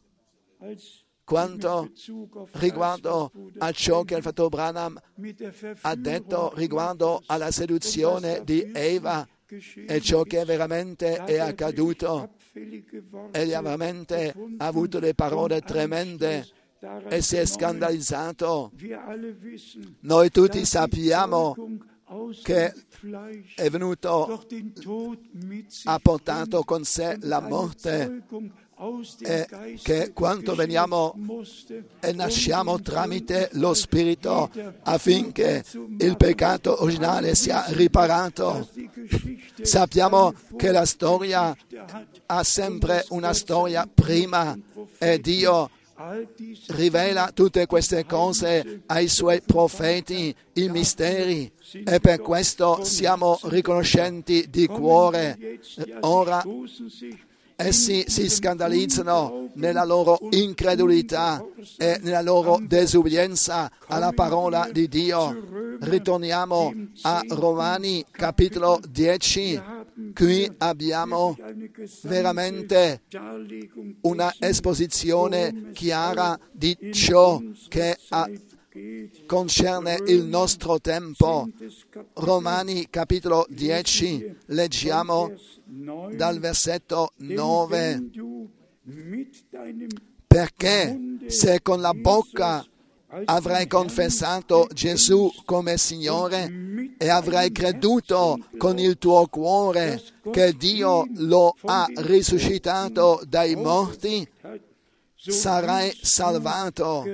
quanto riguardo a ciò che il fratello Branham ha detto riguardo alla seduzione di Eva e ciò che veramente è accaduto, egli ha veramente avuto le parole tremende e si è scandalizzato. Noi tutti sappiamo che è venuto, ha portato con sé la morte, e che quando veniamo e nasciamo tramite lo Spirito affinché il peccato originale sia riparato. Sappiamo che la storia ha sempre una storia prima, e Dio rivela tutte queste cose ai suoi profeti, i misteri, e per questo siamo riconoscenti di cuore. Ora essi si scandalizzano nella loro incredulità e nella loro disubbidienza alla parola di Dio. Ritorniamo a Romani capitolo dieci. Qui abbiamo veramente una esposizione chiara di ciò che ha, concerne il nostro tempo. Romani capitolo dieci, leggiamo dal versetto nove. Perché se con la bocca avrai confessato Gesù come Signore e avrai creduto con il tuo cuore che Dio lo ha risuscitato dai morti, sarai salvato.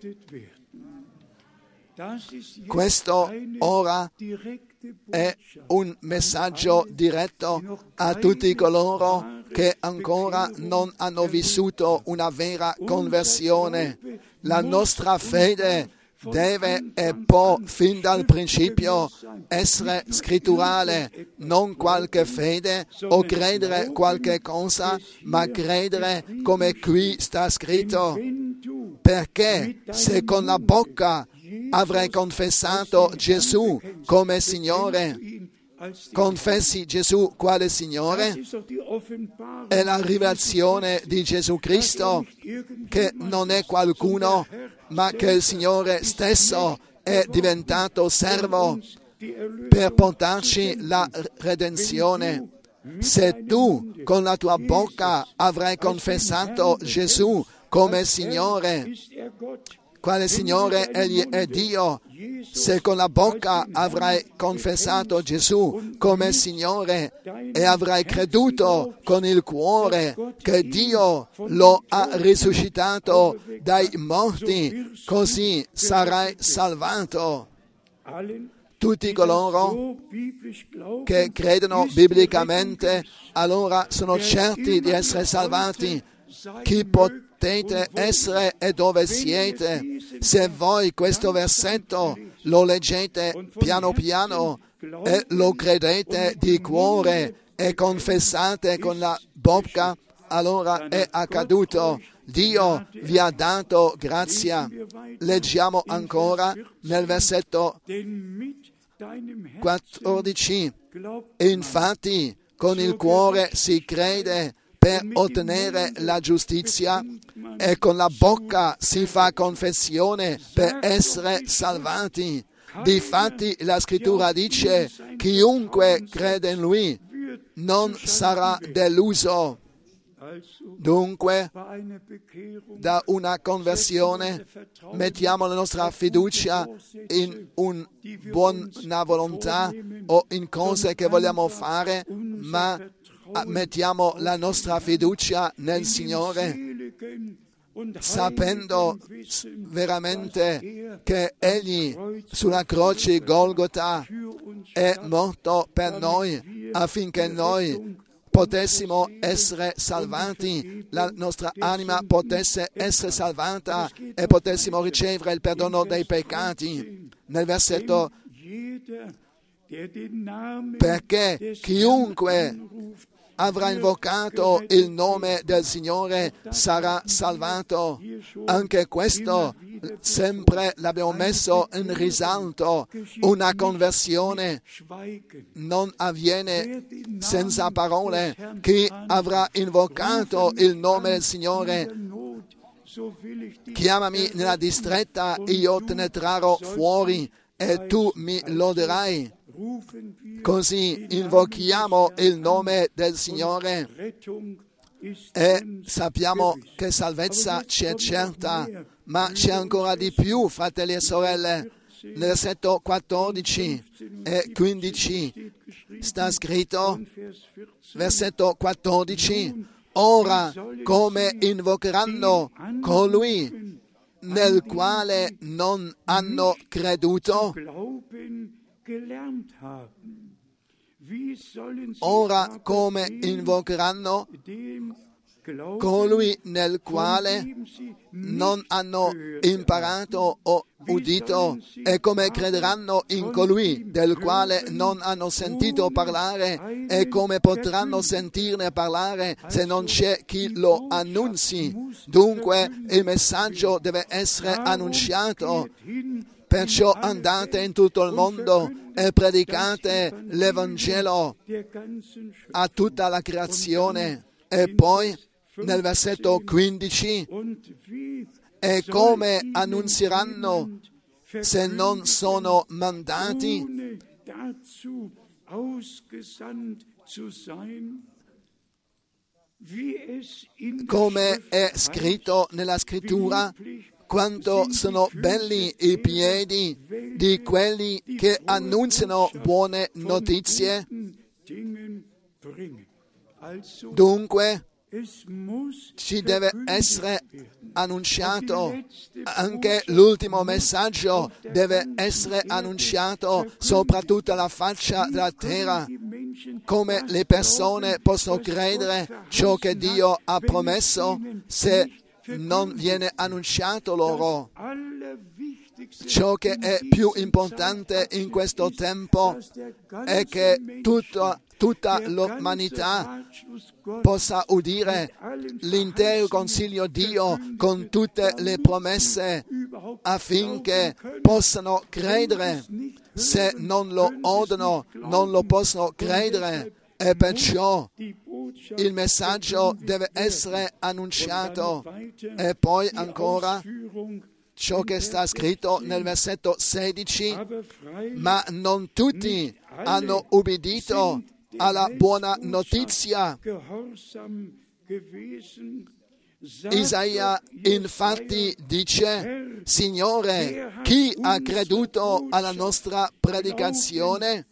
Questo ora è un messaggio diretto a tutti coloro che ancora non hanno vissuto una vera conversione. La nostra fede deve e può fin dal principio essere scritturale, non qualche fede o credere qualche cosa, ma credere come qui sta scritto. Perché se con la bocca avrai confessato Gesù come Signore, confessi Gesù quale Signore, è la rivelazione di Gesù Cristo, che non è qualcuno, ma che il Signore stesso è diventato servo per portarci la redenzione. Se tu con la tua bocca avrai confessato Gesù come Signore, quale Signore egli è Dio, se con la bocca avrai confessato Gesù come Signore e avrai creduto con il cuore che Dio lo ha risuscitato dai morti, così sarai salvato. tutti coloro che credono biblicamente, allora sono certi di essere salvati. Chi potete essere e dove siete? Se voi questo versetto lo leggete piano piano e lo credete di cuore e confessate con la bocca, allora è accaduto. Dio vi ha dato grazia. Leggiamo ancora nel versetto quattordici. Infatti con il cuore si crede per ottenere la giustizia e con la bocca si fa confessione per essere salvati. Difatti la scrittura dice: chiunque crede in Lui non sarà deluso. Dunque, da una conversione mettiamo la nostra fiducia in una buona volontà o in cose che vogliamo fare, ma mettiamo la nostra fiducia nel Signore, sapendo veramente che Egli sulla croce Golgota è morto per noi affinché noi potessimo essere salvati, la nostra anima potesse essere salvata e potessimo ricevere il perdono dei peccati. Nel versetto, perché chiunque avrà invocato il nome del Signore sarà salvato. Anche questo sempre l'abbiamo messo in risalto. Una conversione non avviene senza parole. Chi avrà invocato il nome del Signore, chiamami nella distretta, io te ne trarrò fuori e tu mi loderai. Così invochiamo il nome del Signore e sappiamo che salvezza c'è certa, ma c'è ancora di più, fratelli e sorelle. Nel versetto quattordici e quindici sta scritto, versetto quattordici, ora come invocheranno colui nel quale non hanno creduto? Ora come invocheranno colui nel quale non hanno imparato o udito, e come crederanno in colui del quale non hanno sentito parlare, e come potranno sentirne parlare se non c'è chi lo annunzi. Dunque il messaggio deve essere annunciato. Perciò andate in tutto il mondo e predicate l'Evangelo a tutta la creazione. E poi nel versetto quindici, e come annunzieranno se non sono mandati? Come è scritto nella scrittura, quanto sono belli i piedi di quelli che annunziano buone notizie. Dunque, ci deve essere annunciato, anche l'ultimo messaggio deve essere annunciato sopra tutta la faccia della terra. Come le persone possono credere ciò che Dio ha promesso se non viene annunciato loro? Ciò che è più importante in questo tempo è che tutta, tutta l'umanità possa udire l'intero consiglio di Dio con tutte le promesse affinché possano credere. Se non lo odono, non lo possono credere, e perciò il messaggio deve essere annunciato. E poi ancora ciò che sta scritto nel versetto sedici, ma non tutti hanno ubbidito alla buona notizia. Isaia infatti dice: Signore, chi ha creduto alla nostra predicazione?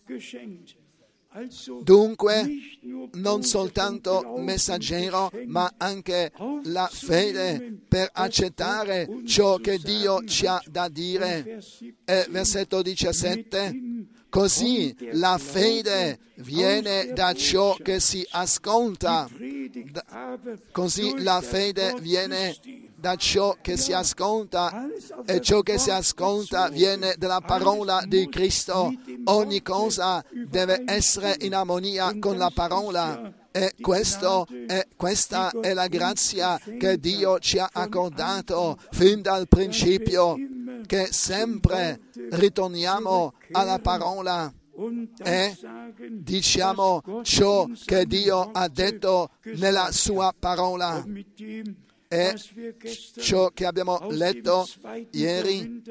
Dunque, non soltanto messaggero, ma anche la fede per accettare ciò che Dio ci ha da dire. E versetto diciassette, Così la fede viene da ciò che si ascolta. Da, così la fede viene da ciò che si ascolta, e ciò che si ascolta viene dalla parola di Cristo. Ogni cosa deve essere in armonia con la parola. E questo è, questa è la grazia che Dio ci ha accordato fin dal principio, che sempre ritorniamo alla parola e diciamo ciò che Dio ha detto nella sua parola. E ciò che abbiamo letto ieri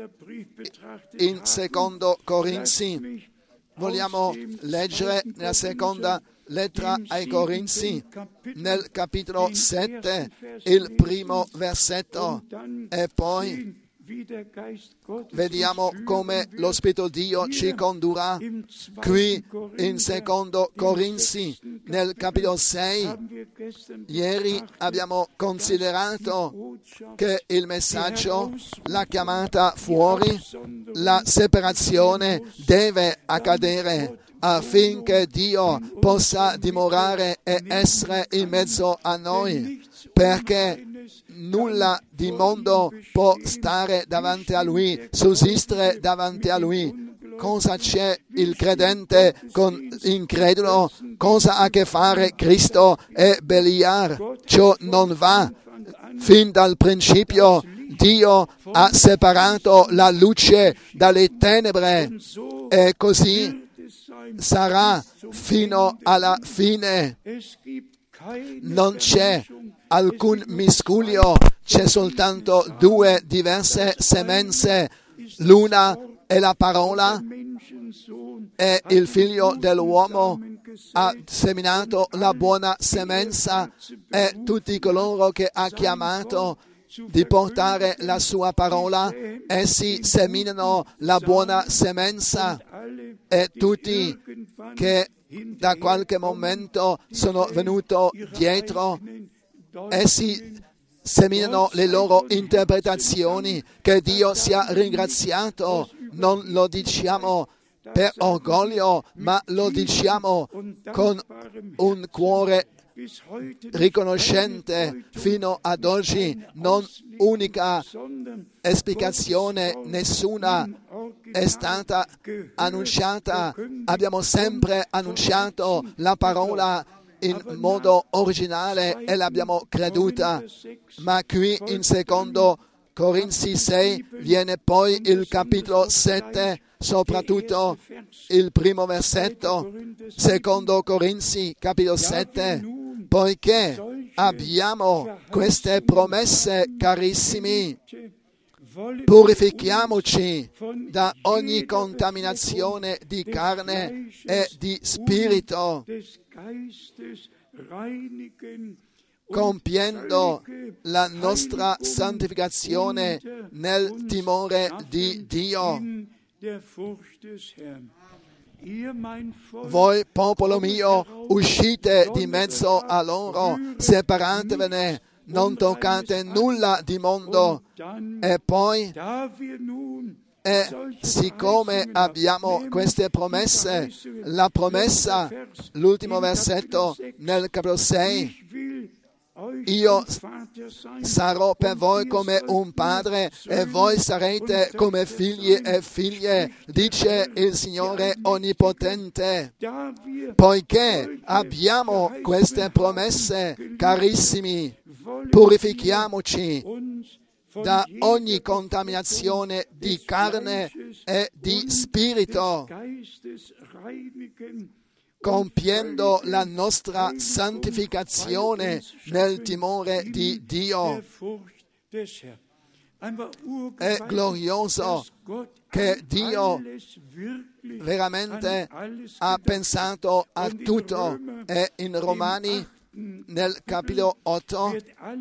in secondo Corinzi. Vogliamo leggere nella seconda lettera ai Corinzi, nel capitolo sette, il primo versetto, e poi vediamo come lo Spirito Dio ci condurrà. Qui in secondo Corinzi, nel capitolo sei, ieri abbiamo considerato che il messaggio, la chiamata fuori, la separazione deve accadere affinché Dio possa dimorare e essere in mezzo a noi, perché nulla di mondo può stare davanti a Lui, sussistere davanti a Lui. Cosa c'è il credente con l'incredulo? Cosa ha a che fare Cristo e Beliar? Ciò non va. Fin dal principio Dio ha separato la luce dalle tenebre, e così sarà fino alla fine. Non c'è alcun miscuglio, c'è soltanto due diverse semenze. L'una è la parola, e il figlio dell'uomo ha seminato la buona semenza, e tutti coloro che ha chiamato di portare la sua parola, essi seminano la buona semenza, e tutti che da qualche momento sono venuti dietro, essi seminano le loro interpretazioni. Che Dio sia ringraziato. Non lo diciamo per orgoglio, ma lo diciamo con un cuore riconoscente. Fino ad oggi non unica esplicazione, nessuna è stata annunciata. Abbiamo sempre annunciato la parola in modo originale e l'abbiamo creduta. Ma qui in secondo Corinzi sei viene poi il capitolo sette, soprattutto il primo versetto. Secondo Corinzi capitolo sette: poiché abbiamo queste promesse, carissimi, purifichiamoci da ogni contaminazione di carne e di spirito, compiendo la nostra santificazione nel timore di Dio. Voi, popolo mio, uscite di mezzo a loro, separatevene, non toccate nulla di mondo. E poi, e siccome abbiamo queste promesse, la promessa, l'ultimo versetto nel capitolo sei: io sarò per voi come un padre e voi sarete come figli e figlie, dice il Signore Onnipotente. Poiché abbiamo queste promesse, carissimi, purifichiamoci da ogni contaminazione di carne e di spirito, compiendo la nostra santificazione nel timore di Dio. È glorioso che Dio veramente ha pensato a tutto, e in Romani nel capitolo otto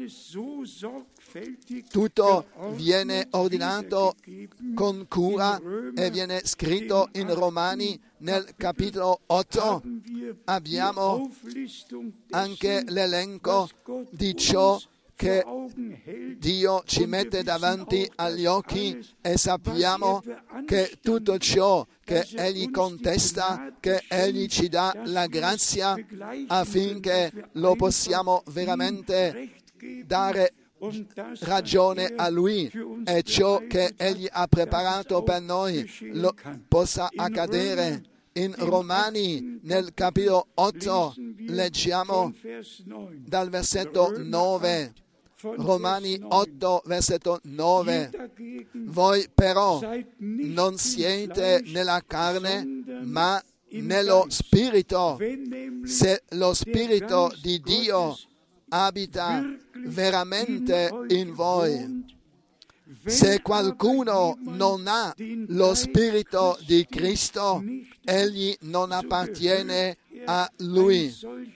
tutto viene ordinato con cura e viene scritto in Romani nel capitolo otto. Abbiamo anche l'elenco di ciò che Dio ci mette davanti agli occhi e sappiamo che tutto ciò che Egli contesta, che Egli ci dà la grazia affinché lo possiamo veramente dare ragione a Lui, e ciò che Egli ha preparato per noi lo possa accadere. In Romani, nel capitolo otto, leggiamo dal versetto nove. Romani otto, versetto nove. Voi però non siete nella carne, ma nello Spirito, se lo Spirito di Dio abita veramente in voi. Se qualcuno non ha lo Spirito di Cristo, egli non appartiene a Lui.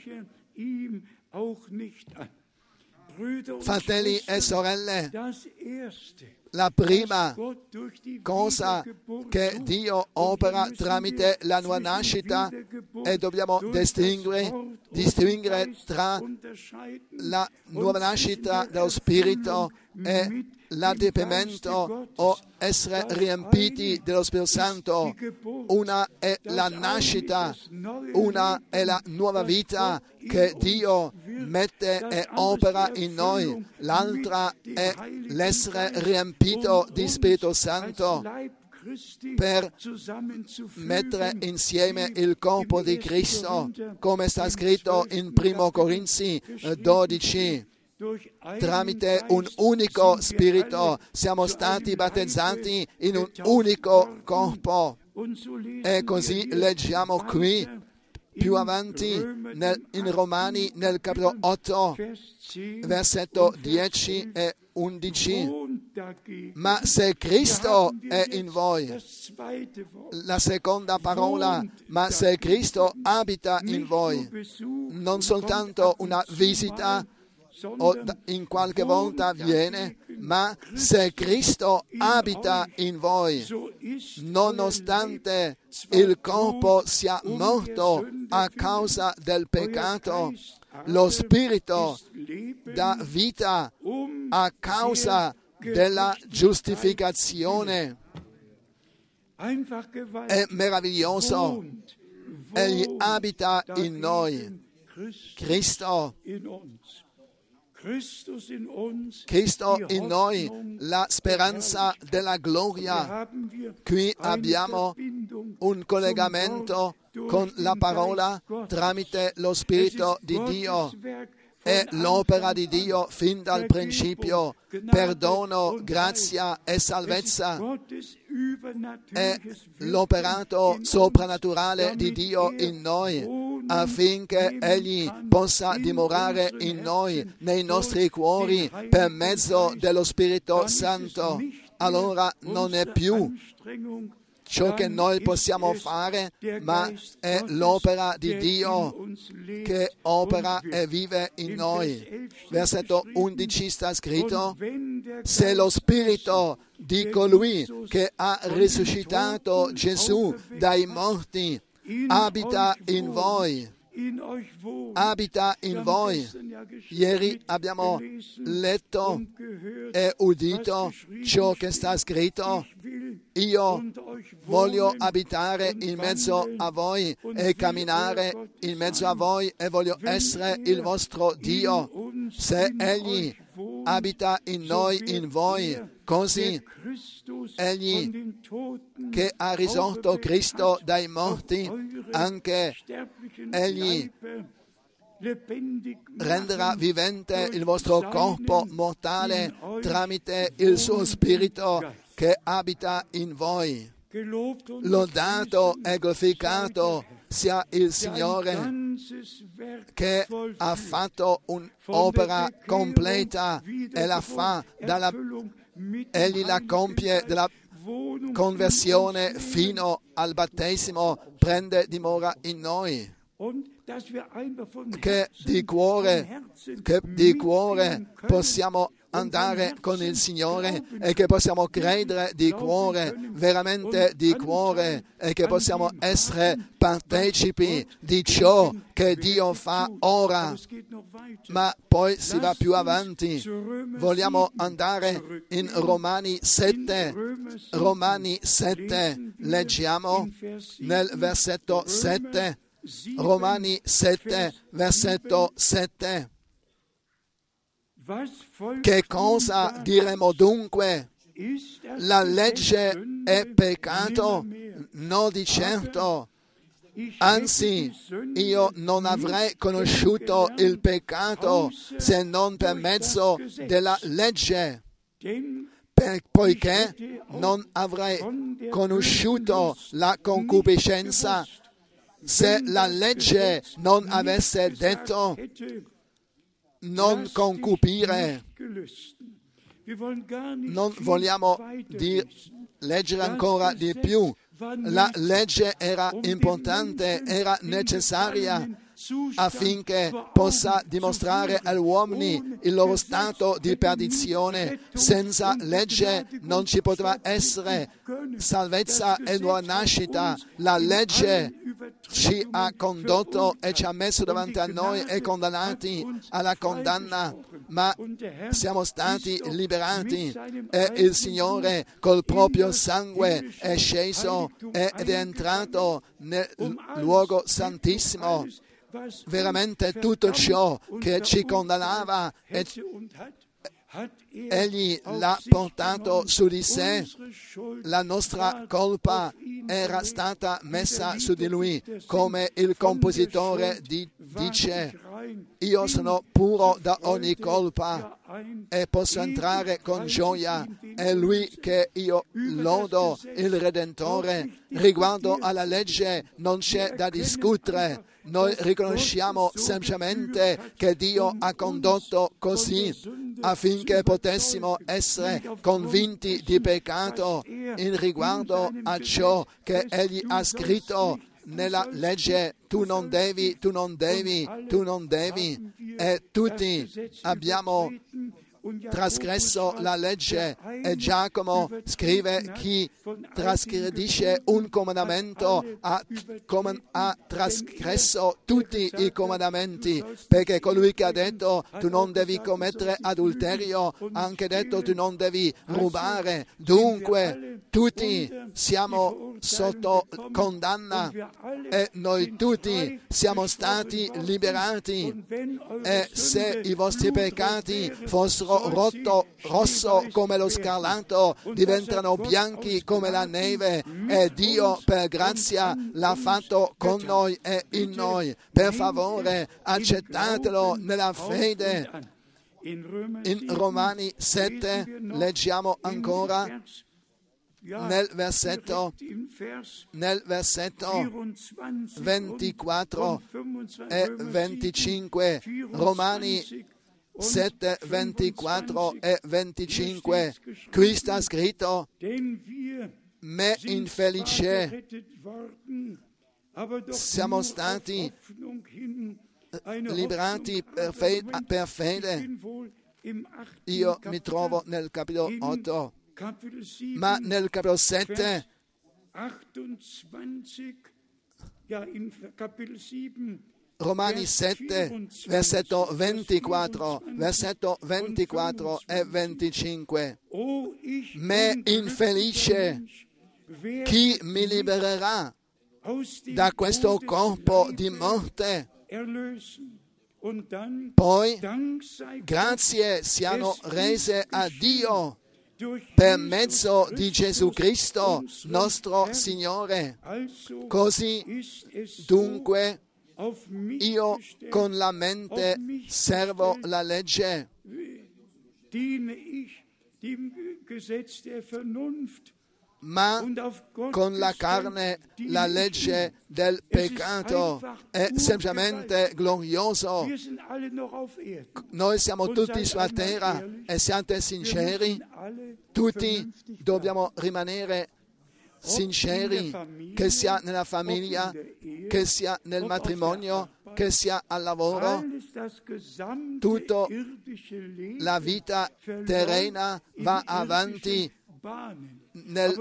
Fratelli e sorelle, la prima cosa che Dio opera tramite la nuova nascita, e dobbiamo distinguere, distinguere tra la nuova nascita dello Spirito e l'adempimento o essere riempiti dello Spirito Santo. Una è la nascita, una è la nuova vita che Dio mette e opera in noi, l'altra è l'essere riempito di Spirito Santo per mettere insieme il corpo di Cristo, come sta scritto in primo Corinzi dodici. Tramite un unico Spirito siamo stati battezzati in un unico corpo. E così leggiamo qui, più avanti, nel, in Romani, nel capitolo otto, versetto dieci e undici. Ma se Cristo è in voi, la seconda parola, ma se Cristo abita in voi, non soltanto una visita o in qualche volta viene, ma se Cristo abita in voi, nonostante il corpo sia morto a causa del peccato, lo Spirito dà vita a causa della giustificazione. È meraviglioso. Egli abita in noi. Cristo Cristo in noi, la speranza della gloria. Qui abbiamo un collegamento con la parola tramite lo Spirito di Dio. È l'opera di Dio fin dal principio, perdono, grazia e salvezza. È l'operato soprannaturale di Dio in noi, affinché Egli possa dimorare in noi, nei nostri cuori, per mezzo dello Spirito Santo. Allora non è più ciò che noi possiamo fare, ma è l'opera di Dio che opera e vive in noi. Versetto undici sta scritto: se lo Spirito di colui che ha risuscitato Gesù dai morti abita in voi, abita in voi. Ieri abbiamo letto e udito ciò che sta scritto: io voglio abitare in mezzo a voi e camminare in mezzo a voi e voglio essere il vostro Dio. Se Egli abita in noi, in voi, così Egli che ha risorto Cristo dai morti, anche Egli renderà vivente il vostro corpo mortale tramite il suo Spirito che abita in voi. Lodato e glorificato sia il Signore che ha fatto un'opera completa e la fa dalla, egli la compie dalla conversione fino al battesimo, prende dimora in noi. Che di cuore, che di cuore possiamo andare con il Signore e che possiamo credere di cuore, veramente di cuore, e che possiamo essere partecipi di ciò che Dio fa ora. Ma poi si va più avanti. Vogliamo andare in Romani sette. Romani sette, leggiamo nel versetto sette. Romani sette, versetto sette. Che cosa diremo dunque? La legge è peccato? No, di certo. Anzi, io non avrei conosciuto il peccato se non per mezzo della legge, per, poiché non avrei conosciuto la concupiscenza se la legge non avesse detto non concupire. Non vogliamo dir, leggere ancora di più. La legge era importante, era necessaria affinché possa dimostrare agli uomini il loro stato di perdizione. Senza legge non ci poteva essere salvezza e nuova nascita. La legge ci ha condotto e ci ha messo davanti a noi e condannati alla condanna, ma siamo stati liberati e il Signore col proprio sangue è sceso ed è entrato nel luogo santissimo. Veramente tutto ciò che ci condannava, e Egli l'ha portato su di sé. La nostra colpa era stata messa su di Lui, come il compositore di, dice: io sono puro da ogni colpa e posso entrare con gioia. È Lui che io lodo, il Redentore. Riguardo alla legge non c'è da discutere. Noi riconosciamo semplicemente che Dio ha condotto così affinché potessimo essere convinti di peccato in riguardo a ciò che Egli ha scritto nella legge. Tu non devi, tu non devi, tu non devi. E tutti abbiamo trasgresso la legge, e Giacomo scrive: chi trasgredisce un comandamento ha, com- ha trasgresso tutti i comandamenti, perché colui che ha detto tu non devi commettere adulterio ha anche detto tu non devi rubare. Dunque tutti siamo sotto condanna e noi tutti siamo stati liberati, e se i vostri peccati fossero rotto, rosso come lo scarlatto, diventano bianchi come la neve, e Dio per grazia l'ha fatto con noi e in noi. Per favore, accettatelo nella fede. In Romani sette leggiamo ancora nel versetto, nel versetto ventiquattro e venticinque. Romani sette, ventiquattro e venticinque. Qui sta scritto: me infelice, siamo stati liberati per fede, per fede. Io mi trovo nel capitolo otto, ma nel capitolo sette Romani sette, versetto ventiquattro, versetto ventiquattro e venticinque. Me infelice, chi mi libererà da questo corpo di morte? Poi grazie siano rese a Dio per mezzo di Gesù Cristo, nostro Signore. Così dunque io con la mente servo la legge, ma con la carne la legge del peccato. È semplicemente glorioso. Noi siamo tutti sulla terra e siate sinceri, tutti dobbiamo rimanere sinceri, che sia nella famiglia, che sia nel matrimonio che sia al lavoro, tutta la vita terrena va avanti, nel,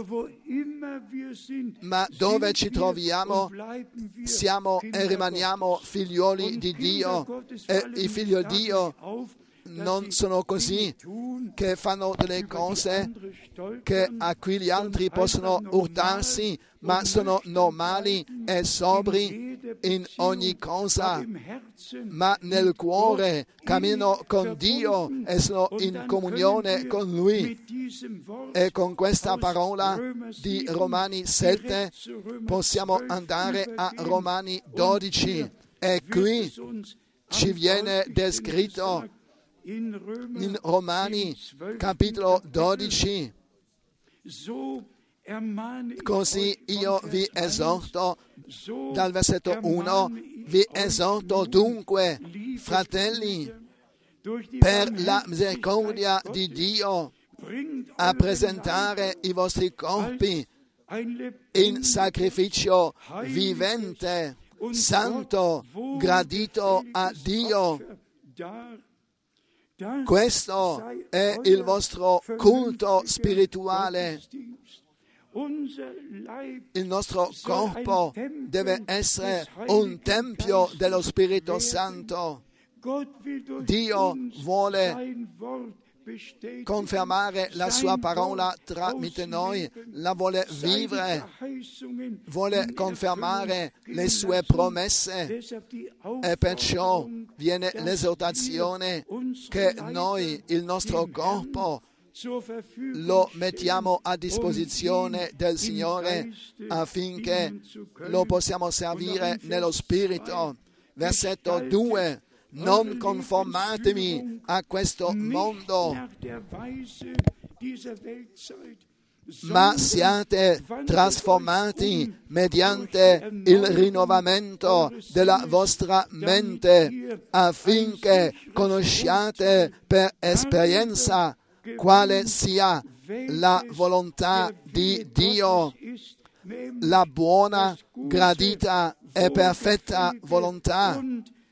ma dove ci troviamo siamo e rimaniamo figlioli di Dio, e i figli di Dio non sono così, che fanno delle cose che a cui gli altri possono urtarsi, ma sono normali e sobri in ogni cosa, ma nel cuore camminano con Dio e sono in comunione con Lui. E con questa parola di Romani sette possiamo andare a Romani dodici, e qui ci viene descritto in Romani capitolo dodici: così io vi esorto, dal versetto uno, vi esorto dunque, fratelli, per la misericordia di Dio, a presentare i vostri corpi in sacrificio vivente, santo, gradito a Dio. Questo è il vostro culto spirituale. Il nostro corpo deve essere un tempio dello Spirito Santo. Dio vuole confermare la sua parola tramite noi, la vuole vivere, vuole confermare le sue promesse, e perciò viene l'esortazione che noi, il nostro corpo, lo mettiamo a disposizione del Signore affinché lo possiamo servire nello Spirito. Versetto due: non conformatevi a questo mondo, ma siate trasformati mediante il rinnovamento della vostra mente, affinché conosciate per esperienza quale sia la volontà di Dio, la buona, gradita e perfetta volontà.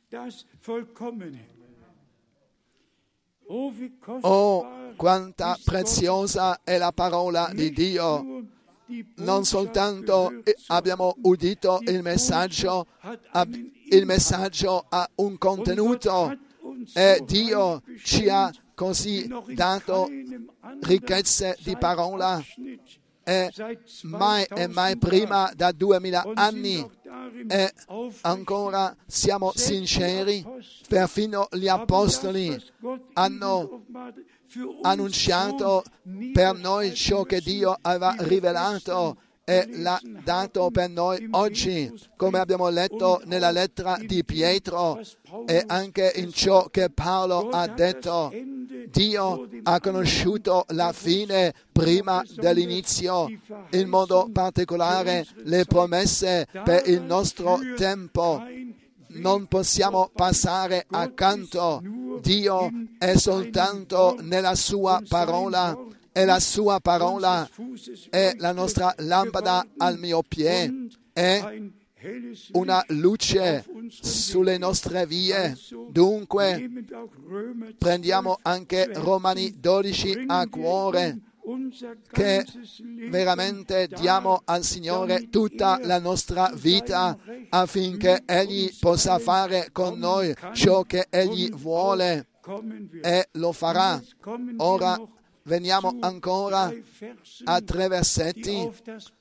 Oh, quanta preziosa è la parola di Dio! Non soltanto abbiamo udito il messaggio, il messaggio ha un contenuto, e Dio ci ha così dato ricchezze di parola, e mai e mai prima da duemila anni, e ancora siamo sinceri, perfino gli apostoli hanno annunciato per noi ciò che Dio aveva rivelato e l'ha dato per noi oggi, come abbiamo letto nella lettera di Pietro e anche in ciò che Paolo ha detto. Dio ha conosciuto la fine prima dell'inizio, in modo particolare le promesse per il nostro tempo. Non possiamo passare accanto. Dio è soltanto nella sua parola, e la sua parola è la nostra lampada al mio piede, è una luce sulle nostre vie. Dunque prendiamo anche Romani dodici a cuore, che veramente diamo al Signore tutta la nostra vita affinché Egli possa fare con noi ciò che Egli vuole, e lo farà. Ora veniamo ancora a tre versetti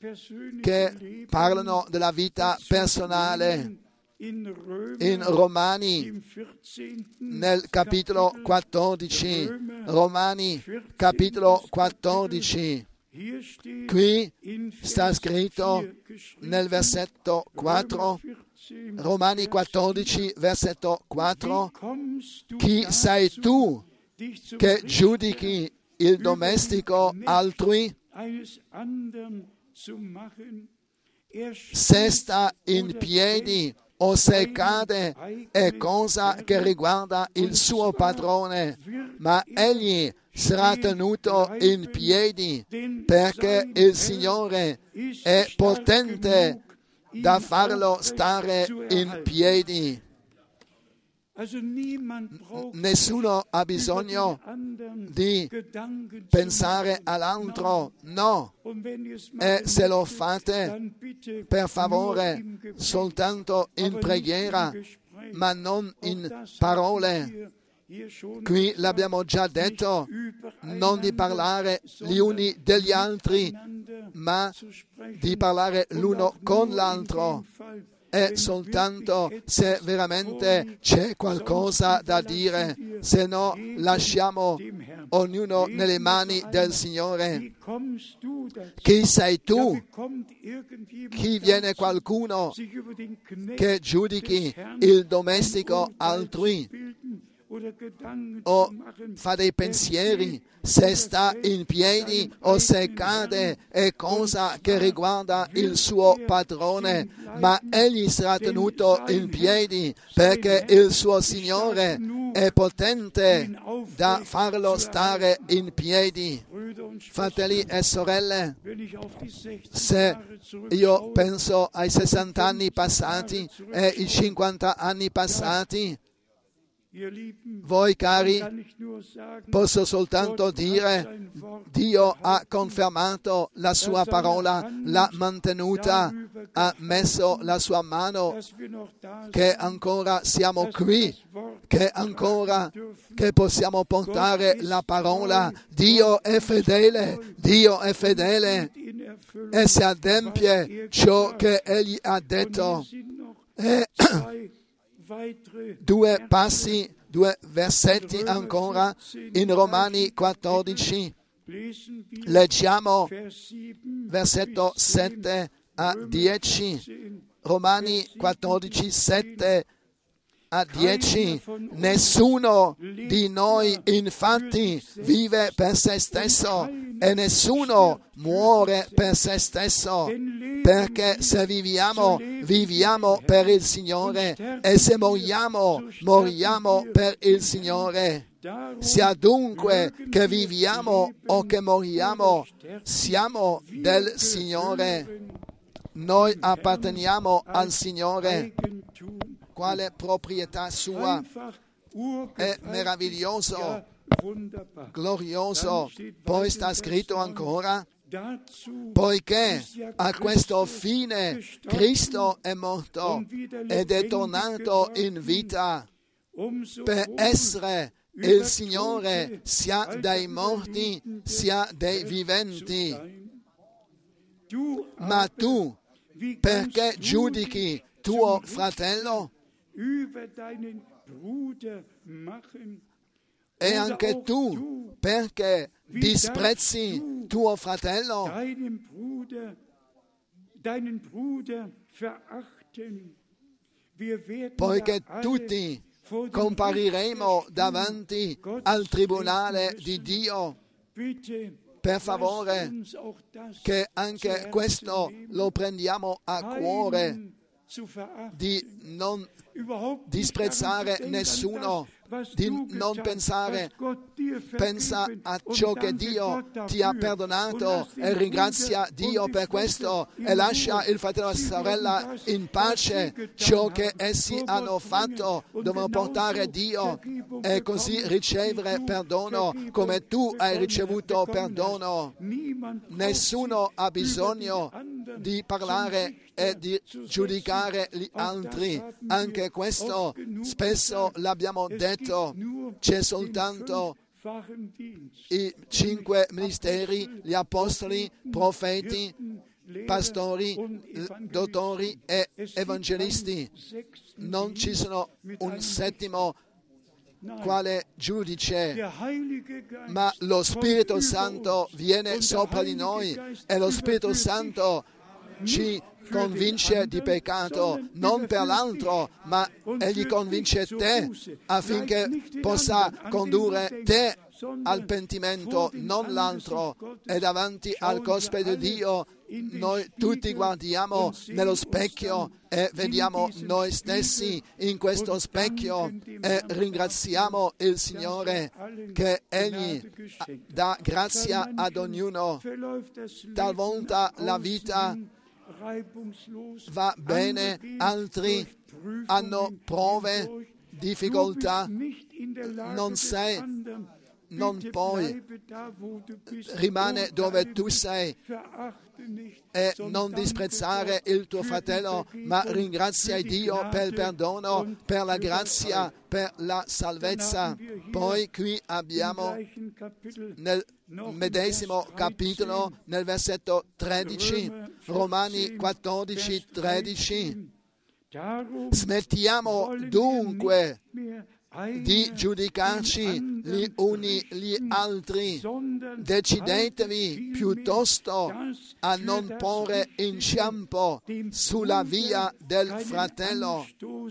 che parlano della vita personale. In Romani, nel capitolo quattordici, Romani capitolo quattordici, qui sta scritto nel versetto quattro, Romani quattordici, versetto quattro: chi sei tu che giudichi il domestico altrui? Se sta in piedi o se cade è cosa che riguarda il suo padrone, ma egli sarà tenuto in piedi, perché il Signore è potente da farlo stare in piedi. Nessuno ha bisogno di pensare all'altro, no. E se lo fate, per favore, soltanto in preghiera, ma non in parole. Qui l'abbiamo già detto, non di parlare gli uni degli altri, ma di parlare l'uno con l'altro. E soltanto se veramente c'è qualcosa da dire, se no lasciamo ognuno nelle mani del Signore. Chi sei tu? Chi viene qualcuno che giudichi il domestico altrui o fa dei pensieri, se sta in piedi o se cade, è cosa che riguarda il suo padrone, ma egli sarà tenuto in piedi perché il suo Signore è potente da farlo stare in piedi. Fratelli e sorelle, se io penso ai sessanta anni passati e ai cinquanta anni passati, voi cari, posso soltanto dire, Dio ha confermato la sua parola, l'ha mantenuta, ha messo la sua mano, che ancora siamo qui, che ancora che possiamo portare la parola. Dio è fedele, Dio è fedele e si adempie ciò che Egli ha detto. E due passi, due versetti ancora in Romani quattordici. Leggiamo versetto sette a dieci. Romani quattordici, sette a dieci. Nessuno di noi infatti vive per se stesso e nessuno muore per se stesso, perché se viviamo, viviamo per il Signore e se moriamo, moriamo per il Signore. Sia dunque che viviamo o che moriamo, siamo del Signore. Noi apparteniamo al Signore. Quale proprietà sua è meraviglioso, glorioso. Poi sta scritto ancora, poiché a questo fine Cristo è morto ed è tornato in vita per essere il Signore sia dei morti sia dei viventi. Ma tu, perché giudichi tuo fratello? E anche tu, perché disprezzi tuo fratello? Poiché tutti compariremo davanti al tribunale di Dio. Per favore, che anche questo lo prendiamo a cuore, di non disprezzare nessuno, di non pensare, pensa a ciò che Dio ti ha perdonato e ringrazia Dio per questo e lascia il fratello e la sorella in pace. Ciò che essi hanno fatto devono portare a Dio e così ricevere perdono come tu hai ricevuto perdono. Nessuno ha bisogno di parlare e di giudicare gli altri. Anche questo spesso l'abbiamo detto. C'è soltanto i cinque ministeri, gli apostoli, profeti, pastori, dottori e evangelisti. Non ci sono un settimo quale giudice, ma lo Spirito Santo viene sopra di noi e lo Spirito Santo ci convince di peccato, non per l'altro, ma egli convince te affinché possa condurre te al pentimento, non l'altro. E davanti al cospetto di Dio noi tutti guardiamo nello specchio e vediamo noi stessi in questo specchio e ringraziamo il Signore che Egli dà grazia ad ognuno. Talvolta la vita va bene, altri hanno prove difficoltà, non sei, non puoi, rimane dove tu sei e non disprezzare il tuo fratello, ma ringrazia Dio per il perdono, per la grazia, per la salvezza. Poi qui abbiamo nel medesimo capitolo, nel versetto tredici, Romani quattordici, tredici. Smettiamo dunque di giudicarci gli uni gli altri, decidetevi piuttosto a non porre inciampo sulla via del fratello,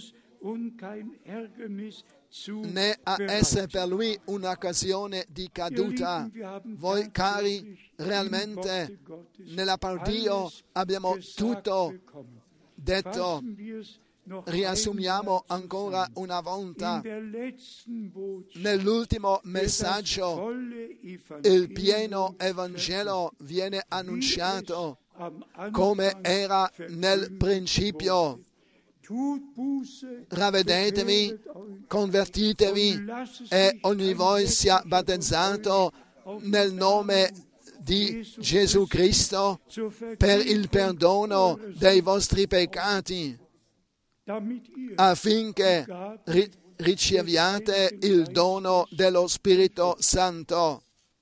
né a essere per lui un'occasione di caduta. Voi cari, realmente nella parola di Dio abbiamo tutto detto. Riassumiamo ancora una volta. Nell'ultimo messaggio il pieno Evangelo viene annunciato come era nel principio. Ravvedetevi, convertitevi e ogni di voi sia battezzato nel nome di Gesù Cristo per il perdono dei vostri peccati, affinché ri- riceviate il dono dello Spirito Santo.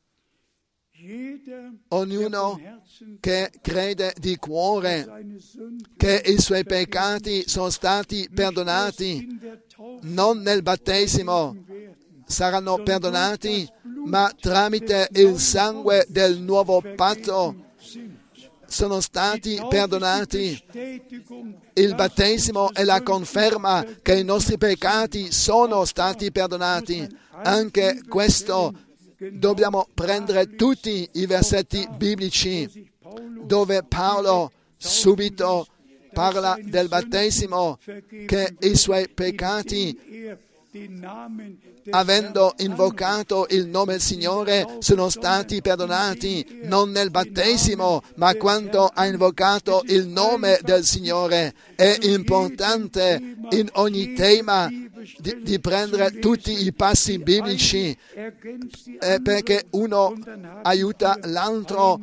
Ognuno che crede di cuore che i suoi peccati sono stati perdonati, non nel battesimo saranno perdonati, ma tramite il sangue del nuovo patto sono stati perdonati. Il battesimo è la conferma che i nostri peccati sono stati perdonati. Anche questo dobbiamo prendere tutti i versetti biblici dove Paolo subito parla del battesimo, che i suoi peccati, avendo invocato il nome del Signore, sono stati perdonati, non nel battesimo, ma quando ha invocato il nome del Signore. È importante in ogni tema di, di prendere tutti i passi biblici, eh, perché uno aiuta l'altro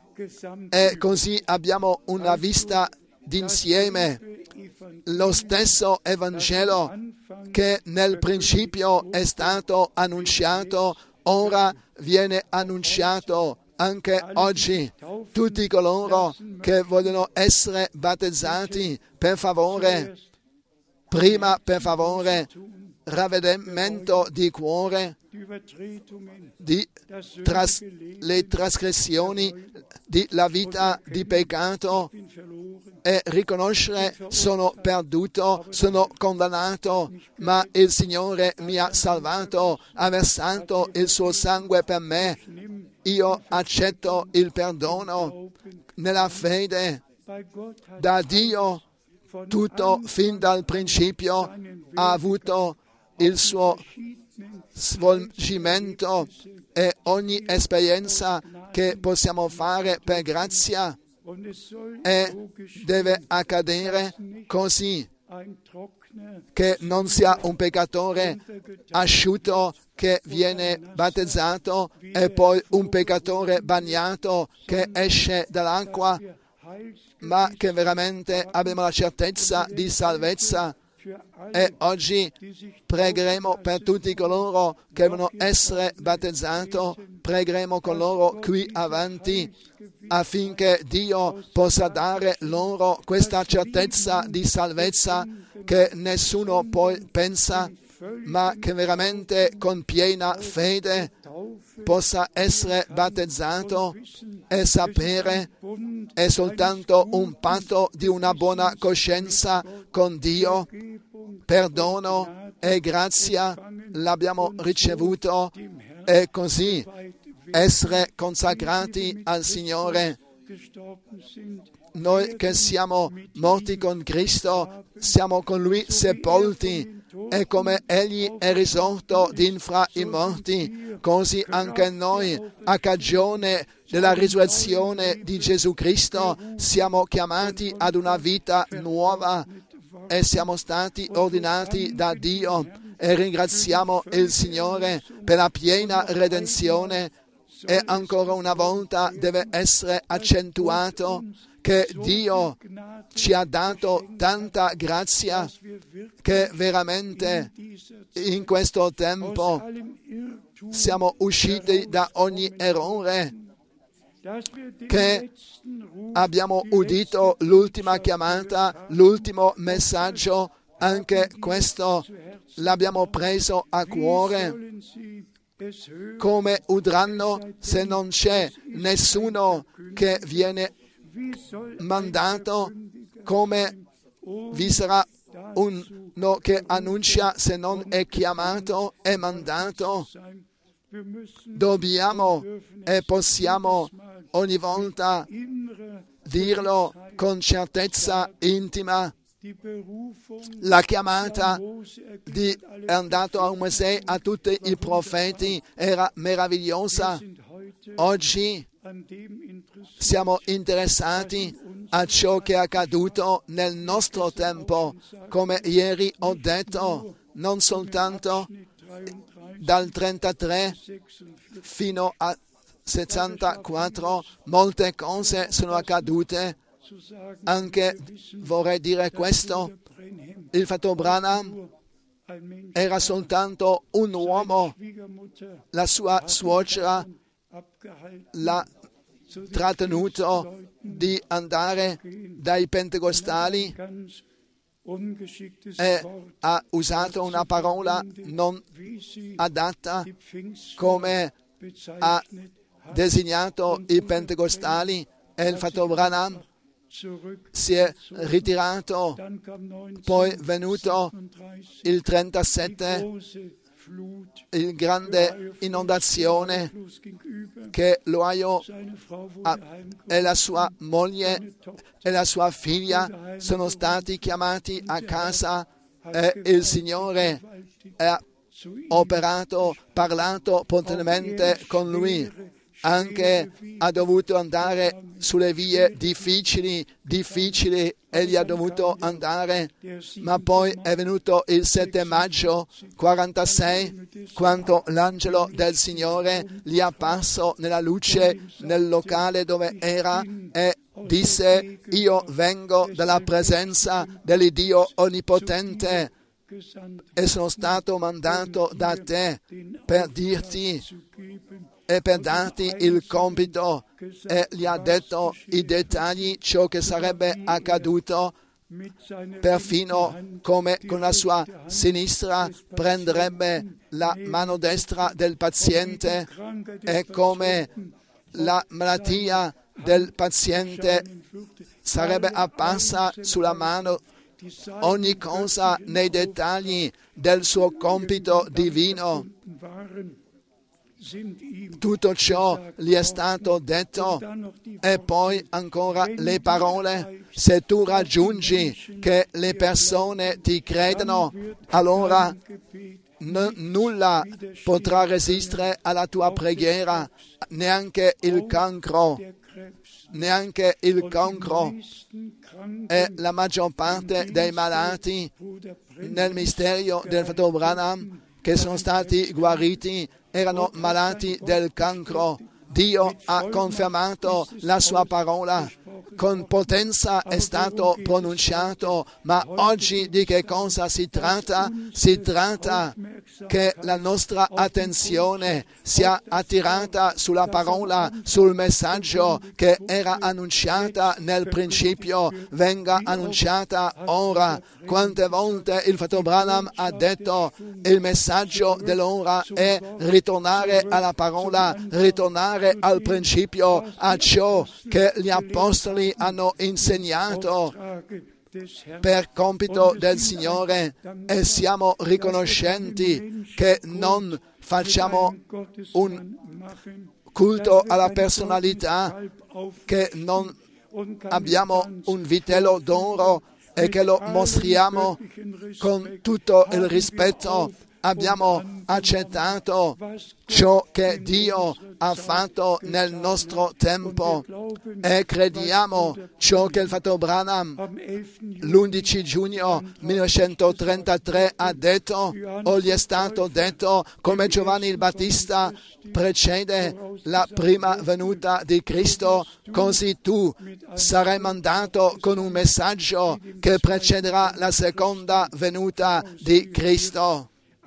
e così abbiamo una vista d'insieme. Lo stesso Evangelo che nel principio è stato annunciato, ora viene annunciato anche oggi. Tutti coloro che vogliono essere battezzati, per favore, prima per favore, ravvedimento di cuore, di tras- le trasgressioni, di la vita di peccato, e riconoscere sono perduto, sono condannato, ma il Signore mi ha salvato, ha versato il suo sangue per me. Io accetto il perdono nella fede. Da Dio tutto fin dal principio ha avuto il suo svolgimento, e ogni esperienza che possiamo fare per grazia e deve accadere così, che non sia un peccatore asciutto che viene battezzato e poi un peccatore bagnato che esce dall'acqua, ma che veramente abbiamo la certezza di salvezza. E oggi pregheremo per tutti coloro che devono essere battezzati, pregheremo con loro qui avanti, affinché Dio possa dare loro questa certezza di salvezza che nessuno poi pensa, ma che veramente con piena fede possa essere battezzato e sapere è soltanto un patto di una buona coscienza con Dio, perdono e grazia l'abbiamo ricevuto, e così essere consacrati al Signore. Noi che siamo morti con Cristo, siamo con Lui sepolti, e come Egli è risorto d'infra i morti, così anche noi, a cagione della risurrezione di Gesù Cristo, siamo chiamati ad una vita nuova e siamo stati ordinati da Dio. e ringraziamo il Signore per la piena redenzione. E ancora una volta deve essere accentuato che Dio ci ha dato tanta grazia che veramente in questo tempo siamo usciti da ogni errore, che abbiamo udito l'ultima chiamata, l'ultimo messaggio, anche questo l'abbiamo preso a cuore. Come udranno se non c'è nessuno che viene mandato? Come vi sarà uno che annuncia se non è chiamato e mandato? Dobbiamo e possiamo ogni volta dirlo con certezza intima. La chiamata di, è andato a Mosè, a tutti i profeti, era meravigliosa. Oggi siamo interessati a ciò che è accaduto nel nostro tempo, come ieri ho detto, non soltanto dal trentatré fino a sessantaquattro, molte cose sono accadute. Anche vorrei dire questo, il fratello Branham era soltanto un uomo, la sua suocera l'ha trattenuto di andare dai pentecostali e ha usato una parola non adatta, come ha designato i pentecostali, e il fratello Branham si è ritirato. Poi è venuto il trentasette, il grande inondazione che l'Ohio e la sua moglie e la sua figlia sono stati chiamati a casa e il Signore ha operato, parlato potentemente con lui. Anche ha dovuto andare sulle vie difficili, difficili, egli ha dovuto andare, ma poi è venuto il sette maggio quarantasei, quando l'angelo del Signore gli è apparso nella luce nel locale dove era e disse: io vengo dalla presenza dell'Iddio Onnipotente e sono stato mandato da te per dirti e per darti il compito, e gli ha detto i dettagli, ciò che sarebbe accaduto, perfino come con la sua sinistra prenderebbe la mano destra del paziente e come la malattia del paziente sarebbe apparsa sulla mano. Ogni cosa nei dettagli del suo compito divino. Tutto ciò gli è stato detto, e poi ancora le parole: se tu raggiungi che le persone ti credano, allora n- nulla potrà resistere alla tua preghiera, neanche il cancro, neanche il cancro. E la maggior parte dei malati nel mistero del fratello Branham che sono stati guariti erano malati del cancro. Dio ha confermato la sua parola, con potenza è stato pronunciato, ma oggi di che cosa si tratta? Si tratta che la nostra attenzione sia attirata sulla parola, sul messaggio che era annunciata nel principio, venga annunciata ora. Quante volte il fratello Branham ha detto: il messaggio dell'ora è ritornare alla parola, ritornare al principio, a ciò che gli apostoli hanno insegnato per compito del Signore, e siamo riconoscenti che non facciamo un culto alla personalità, che non abbiamo un vitello d'oro e che lo mostriamo con tutto il rispetto abbiamo accettato ciò che Dio ha fatto nel nostro tempo e crediamo ciò che il fratello Branham l'undici giugno millenovecentotrentatré ha detto o gli è stato detto, come Giovanni il Battista precede la prima venuta di Cristo, così tu sarai mandato con un messaggio che precederà la seconda venuta di Cristo.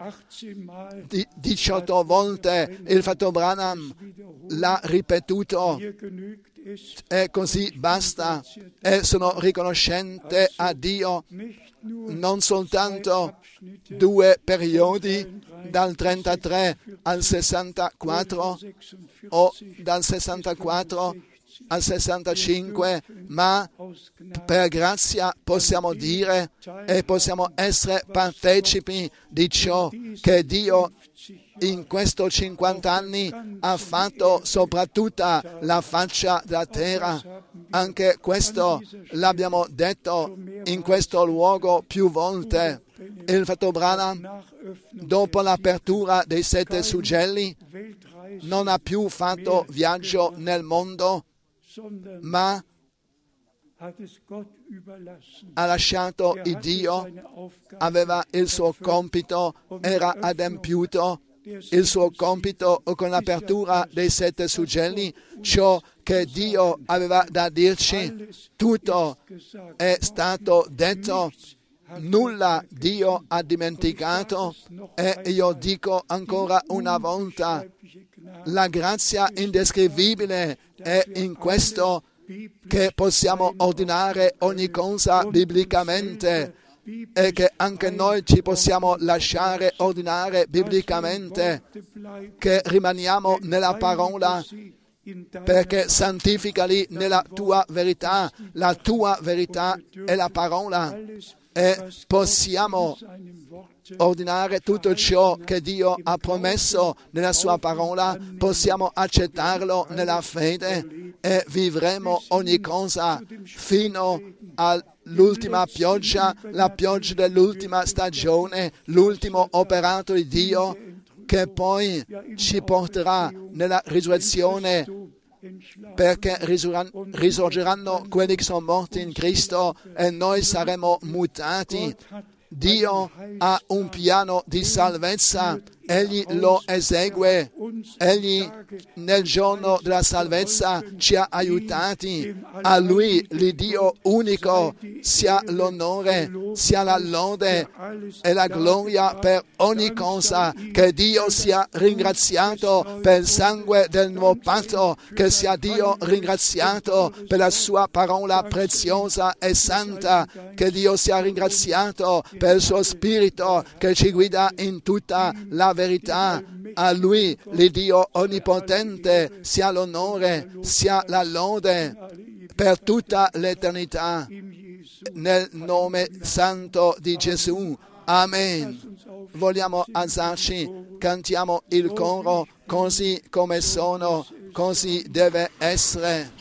diciotto volte il fratello Branham l'ha ripetuto e così basta, e sono riconoscente a Dio non soltanto due periodi dal trentatré al sessantaquattro o dal sessantaquattro al sessantacinque, ma per grazia possiamo dire e possiamo essere partecipi di ciò che Dio in questi cinquanta anni ha fatto soprattutto la faccia della terra. Anche questo l'abbiamo detto in questo luogo più volte. Il fratello Branham, dopo l'apertura dei sette suggelli, non ha più fatto viaggio nel mondo, ma ha lasciato il Dio, aveva il suo compito, era adempiuto il suo compito con l'apertura dei sette suggelli, ciò che Dio aveva da dirci, tutto è stato detto, nulla Dio ha dimenticato, e io dico ancora una volta, la grazia indescrivibile è in questo che possiamo ordinare ogni cosa biblicamente e che anche noi ci possiamo lasciare ordinare biblicamente, che rimaniamo nella parola, perché santificali nella tua verità, la tua verità è la parola, e possiamo ordinare tutto ciò che Dio ha promesso nella sua parola, possiamo accettarlo nella fede e vivremo ogni cosa fino all'ultima pioggia, la pioggia dell'ultima stagione, l'ultimo operato di Dio che poi ci porterà nella risurrezione, perché risorgeranno quelli che sono morti in Cristo e noi saremo mutati. Dio ha un piano di salvezza, Egli lo esegue, Egli nel giorno della salvezza ci ha aiutati, a Lui, l'Iddio unico, sia l'onore, sia la lode e la gloria per ogni cosa, che Dio sia ringraziato per il sangue del nuovo patto, che sia Dio ringraziato per la sua parola preziosa e santa, che Dio sia ringraziato per il suo Spirito che ci guida in tutta la verità. A Lui, l'Iddio onnipotente, sia l'onore, sia la lode per tutta l'eternità. Nel nome santo di Gesù. Amen. Vogliamo alzarci, cantiamo il coro, così come sono, così deve essere.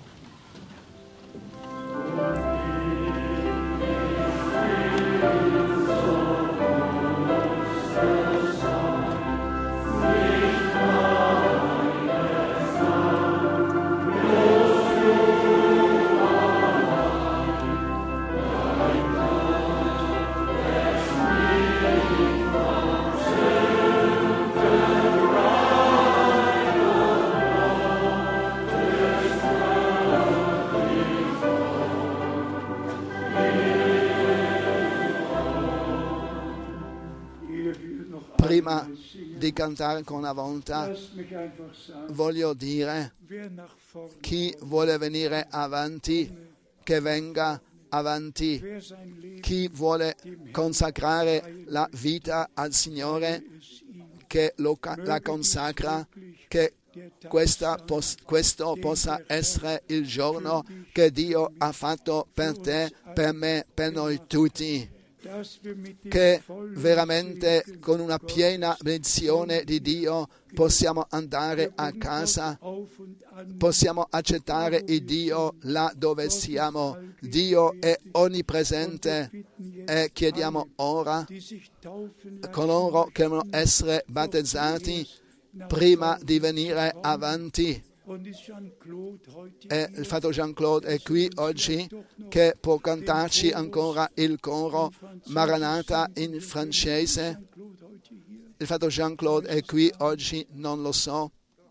Prima di cantare ancora una volta, voglio dire, chi vuole venire avanti, che venga avanti. Chi vuole consacrare la vita al Signore, che lo, la consacra, che questa, questo possa essere il giorno che Dio ha fatto per te, per me, per noi tutti. che veramente con una piena benedizione di Dio possiamo andare a casa, possiamo accettare il Dio là dove siamo. Dio è onnipresente e chiediamo ora coloro che devono essere battezzati prima di venire avanti. E il fatto Jean-Claude è qui oggi che può cantarci ancora il coro Maranatha in francese. Il fatto Jean-Claude è qui oggi, non lo so.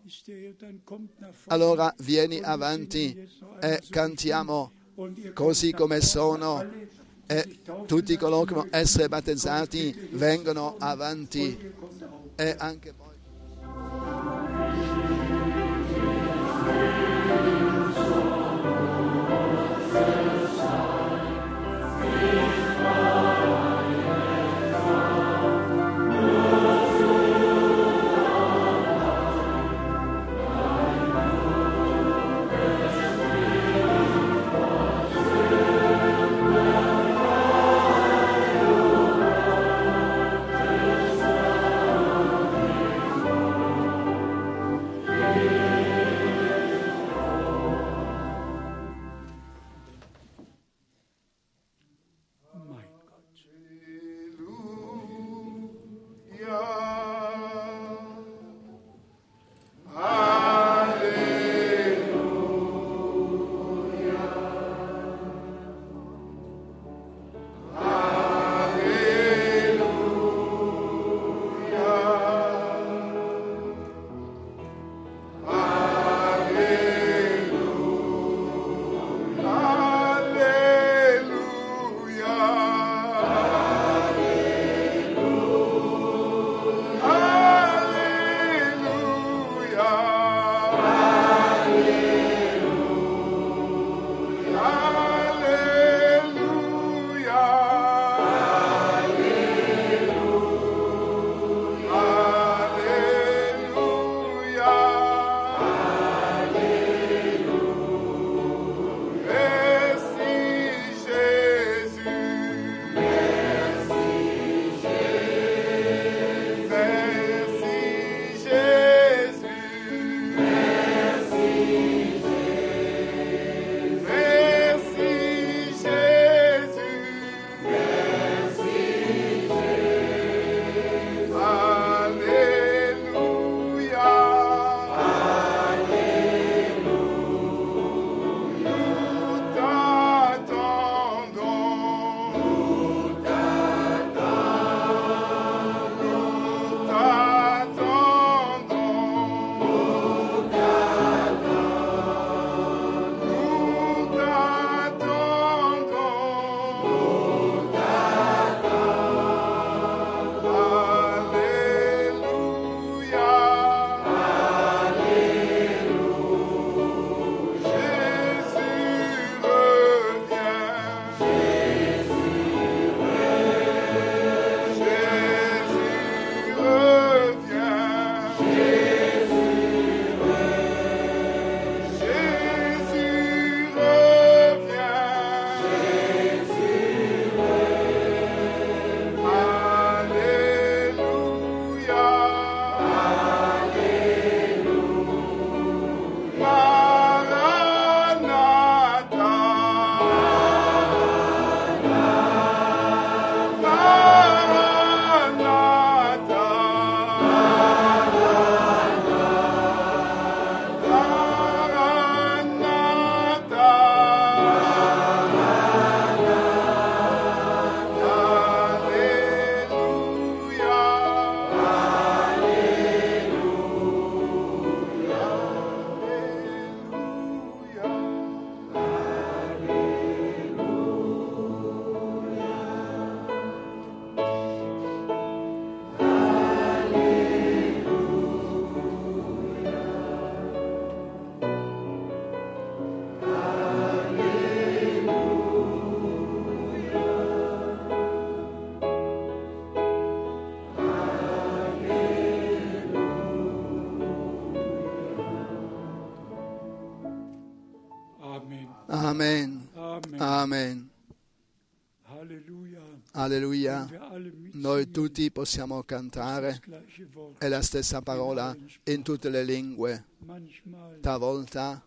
Allora vieni avanti e cantiamo così come sono, e tutti coloro che devono essere battezzati vengono avanti e anche voi. Amen. Amen. Amen. Amen. Halleluja. Alleluia. Noi tutti possiamo cantare, è la stessa parola in tutte le lingue. Talvolta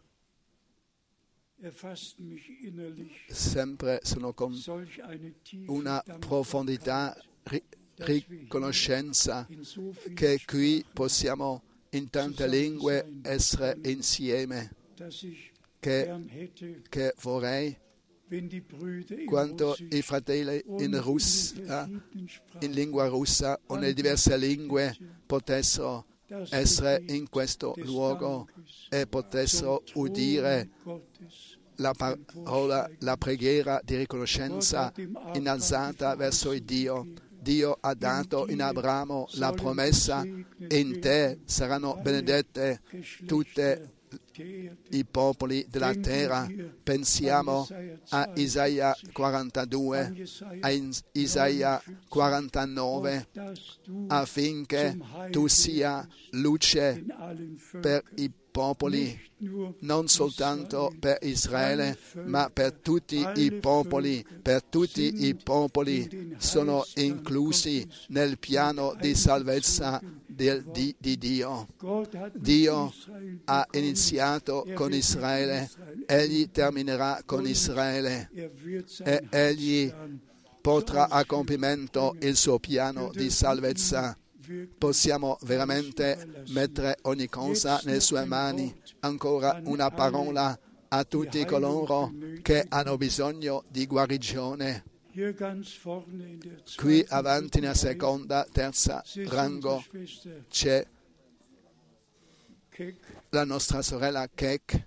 sempre sono con una profondità, ri- riconoscenza che qui possiamo in tante lingue essere insieme, che, che vorrei quando i fratelli in Russia, in lingua russa o nelle diverse lingue potessero essere in questo luogo e potessero udire la parola, la preghiera di riconoscenza innalzata verso il Dio. Dio ha dato in Abramo la promessa: in te saranno benedette tutte i popoli della terra. Pensiamo a Isaia quarantadue, a Isaia quarantanove, affinché tu sia luce per i popoli, non soltanto per Israele, ma per tutti i popoli. Per tutti i popoli sono inclusi nel piano di salvezza di, di, di Dio. Dio ha iniziato con Israele, egli terminerà con Israele e egli porterà a compimento il suo piano di salvezza. Possiamo veramente mettere ogni cosa nelle sue mani. Ancora una parola a tutti coloro che hanno bisogno di guarigione. Qui avanti nella seconda, terza rango c'è la nostra sorella Kek,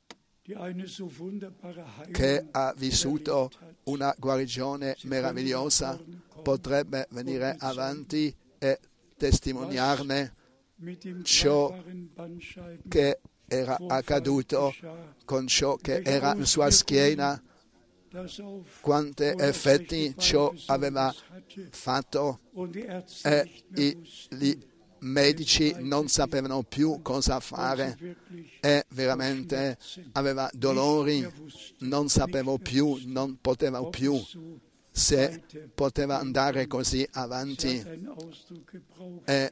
che ha vissuto una guarigione meravigliosa. Potrebbe venire avanti e testimoniarne ciò che era accaduto con ciò che era in sua schiena, quanti effetti ciò aveva fatto e i, i medici non sapevano più cosa fare e veramente aveva dolori, non sapevo più, non potevo più se poteva andare così avanti. E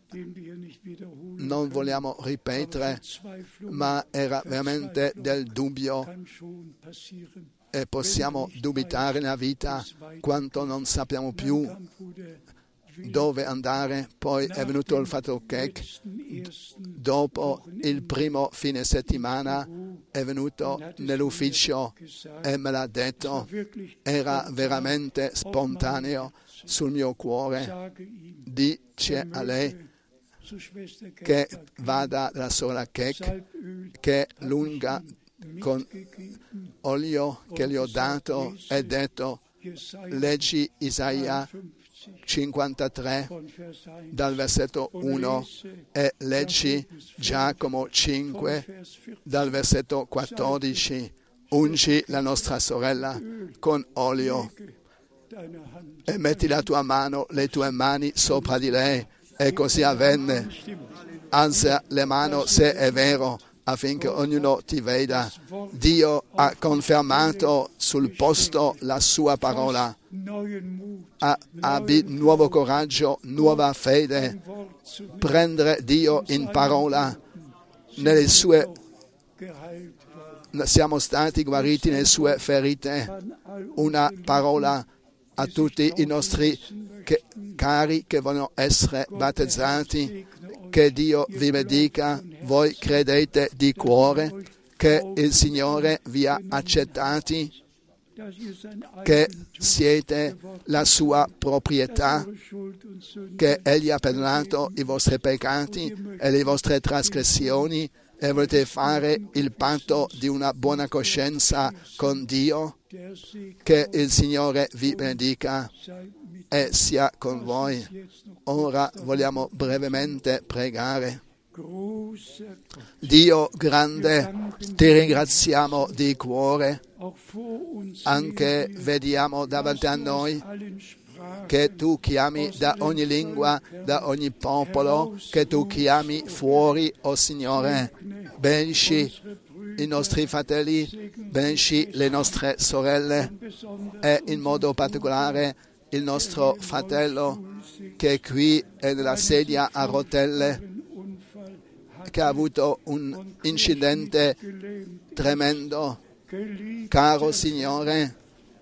non vogliamo ripetere, ma era veramente del dubbio e possiamo dubitare nella vita quanto non sappiamo più dove andare. Poi è venuto il fatto che dopo il primo fine settimana è venuto nell'ufficio e me l'ha detto, era veramente spontaneo sul mio cuore. Dice a lei che vada la sorella Kek, che lunga con olio che gli ho dato, e detto: leggi Isaia cinquantatré dal versetto uno e leggi Giacomo cinque dal versetto quattordici. Ungi la nostra sorella con olio e metti la tua mano, le tue mani sopra di lei. E così avvenne. Alza le mani se è vero, affinché ognuno ti veda. Dio ha confermato sul posto la sua parola. Abbi nuovo coraggio, nuova fede, prendere Dio in parola. Nelle sue siamo stati guariti nelle sue ferite. Una parola a tutti i nostri che, cari che vogliono essere battezzati. Che Dio vi benedica. Voi credete di cuore che il Signore vi ha accettati, che siete la sua proprietà, che Egli ha perdonato i vostri peccati e le vostre trasgressioni e volete fare il patto di una buona coscienza con Dio. Che il Signore vi benedica e sia con voi. Ora vogliamo brevemente pregare. Dio grande, ti ringraziamo di cuore. Anche vediamo davanti a noi che tu chiami da ogni lingua, da ogni popolo, che tu chiami fuori, o oh Signore. Benedici i nostri fratelli, benedici le nostre sorelle e in modo particolare il nostro fratello che qui è nella sedia a rotelle, che ha avuto un incidente tremendo. Caro Signore,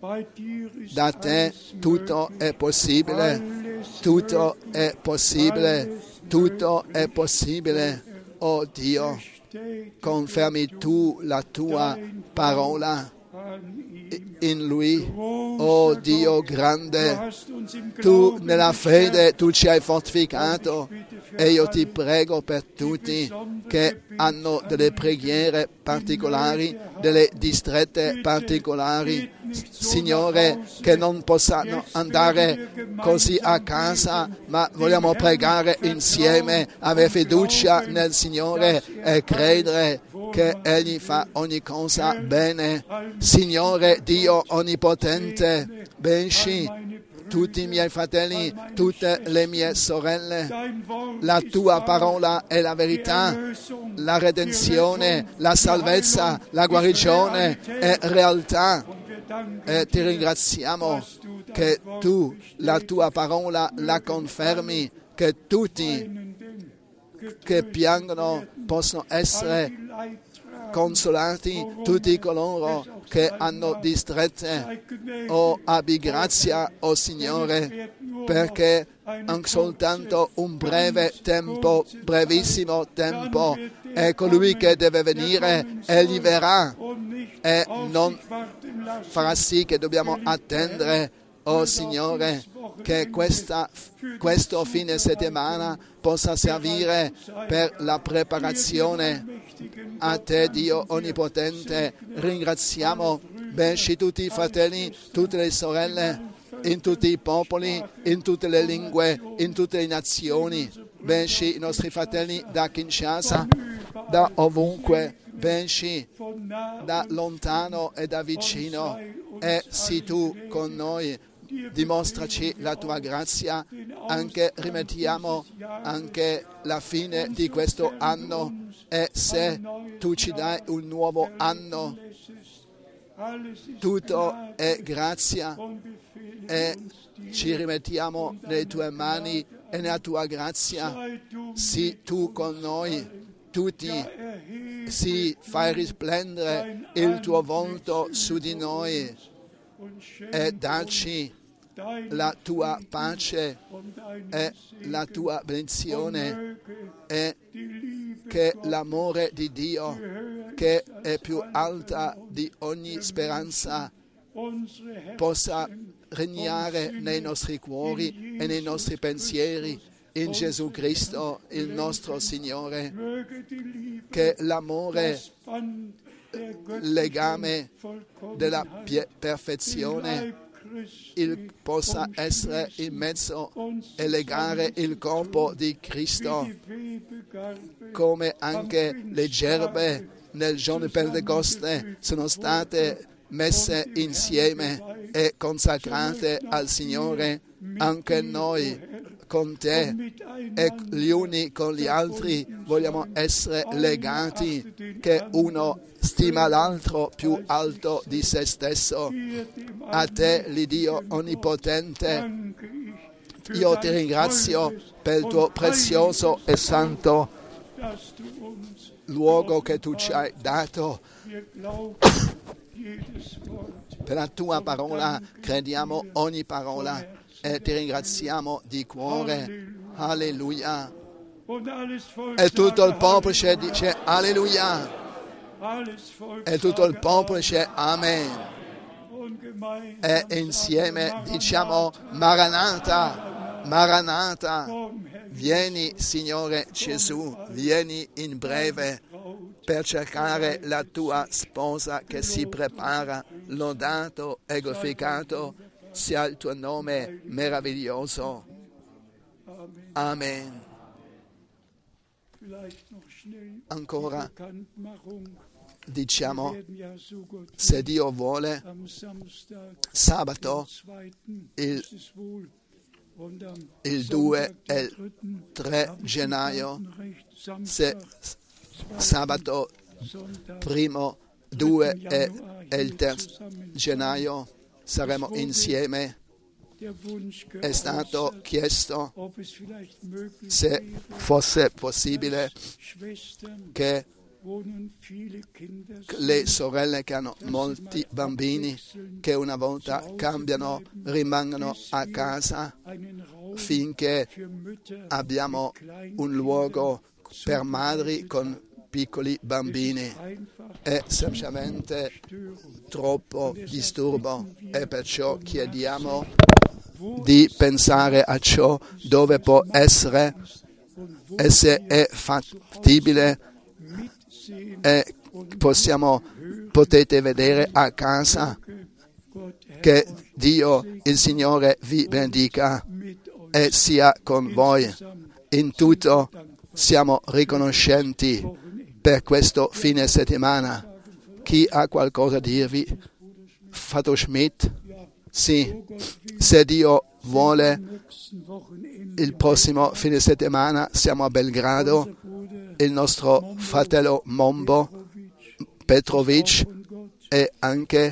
da te tutto è possibile, tutto è possibile, tutto è possibile. Oh Dio, confermi tu la tua parola in lui. Oh Dio grande, tu nella fede tu ci hai fortificato, e io ti prego per tutti che hanno delle preghiere particolari, delle distrette particolari, Signore, che non possano andare così a casa, ma vogliamo pregare insieme, avere fiducia nel Signore e credere che Egli fa ogni cosa bene. Signore Dio onnipotente, benci tutti i miei fratelli, tutte le mie sorelle, la tua parola è la verità, la redenzione, la salvezza, la guarigione è realtà. E ti ringraziamo che tu la tua parola la confermi, che tutti che piangono possono essere consolati, tutti coloro che hanno distrette. Oh, abbi grazia, oh Signore, perché anche soltanto un breve tempo, brevissimo tempo, è colui che deve venire, egli verrà e non farà sì che dobbiamo attendere. Oh Signore, che questa, questo fine settimana possa servire per la preparazione. A te, Dio onnipotente, ringraziamo, benci tutti i fratelli, tutte le sorelle, in tutti i popoli, in tutte le lingue, in tutte le nazioni, benci i nostri fratelli da Kinshasa, da ovunque, benci da lontano e da vicino, e sii tu con noi. Dimostraci la tua grazia, anche rimettiamo anche la fine di questo anno, e se tu ci dai un nuovo anno, tutto è grazia, e ci rimettiamo nelle tue mani e nella tua grazia. Sii tu con noi tutti, si fai risplendere il tuo volto su di noi e dacci la tua pace e la tua benedizione, e che l'amore di Dio, che è più alta di ogni speranza, possa regnare nei nostri cuori e nei nostri pensieri, in Gesù Cristo, il nostro Signore. Che l'amore, legame della perfezione, il possa essere in mezzo e legare il corpo di Cristo, come anche le gerbe nel giorno di Pentecoste sono state messe insieme e consacrate al Signore. Anche noi con te e gli uni con gli altri vogliamo essere legati, che uno stima l'altro più alto di se stesso. A te, l'Iddio onnipotente, io ti ringrazio per il tuo prezioso e santo luogo che tu ci hai dato. Per la tua parola crediamo ogni parola e ti ringraziamo di cuore. Alleluia. E tutto il popolo dice alleluia. E tutto il popolo dice amen. E insieme diciamo Maranatha, Maranatha. Vieni Signore Gesù, vieni in breve per cercare la tua sposa che si prepara. Lodato e glorificato sia il tuo nome meraviglioso. Amen. Ancora diciamo, se Dio vuole, sabato il, il due e il tre gennaio, se sabato primo, due e, e il terzo gennaio saremo insieme è stato chiesto se fosse possibile che le sorelle che hanno molti bambini che una volta cambiano rimangano a casa finché abbiamo un luogo per madri con piccoli bambini. È semplicemente troppo disturbo e perciò chiediamo di pensare a ciò dove può essere e se è fattibile e possiamo, potete vedere a casa. Che Dio, il Signore, vi benedica e sia con voi. In tutto siamo riconoscenti per questo fine settimana. Chi ha qualcosa da dirvi? Fratello Schmidt? Sì, se Dio vuole, il prossimo fine settimana siamo a Belgrado. Il nostro fratello Mombo Petrovic è anche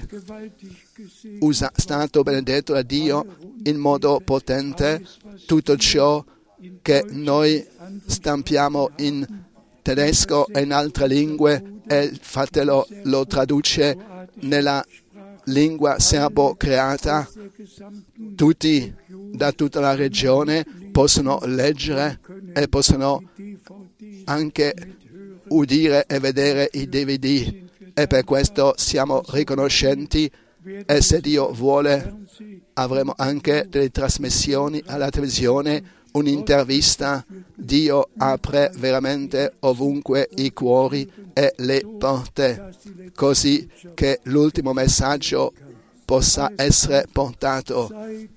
usa, stato benedetto da Dio in modo potente. Tutto ciò che noi stampiamo in tedesco e in altre lingue e il fratello lo traduce nella lingua serbo-creata. Tutti da tutta la regione possono leggere e possono anche udire e vedere i D V D e per questo siamo riconoscenti e se Dio vuole avremo anche delle trasmissioni alla televisione, un'intervista. Dio apre veramente ovunque i cuori e le porte così che l'ultimo messaggio possa essere portato.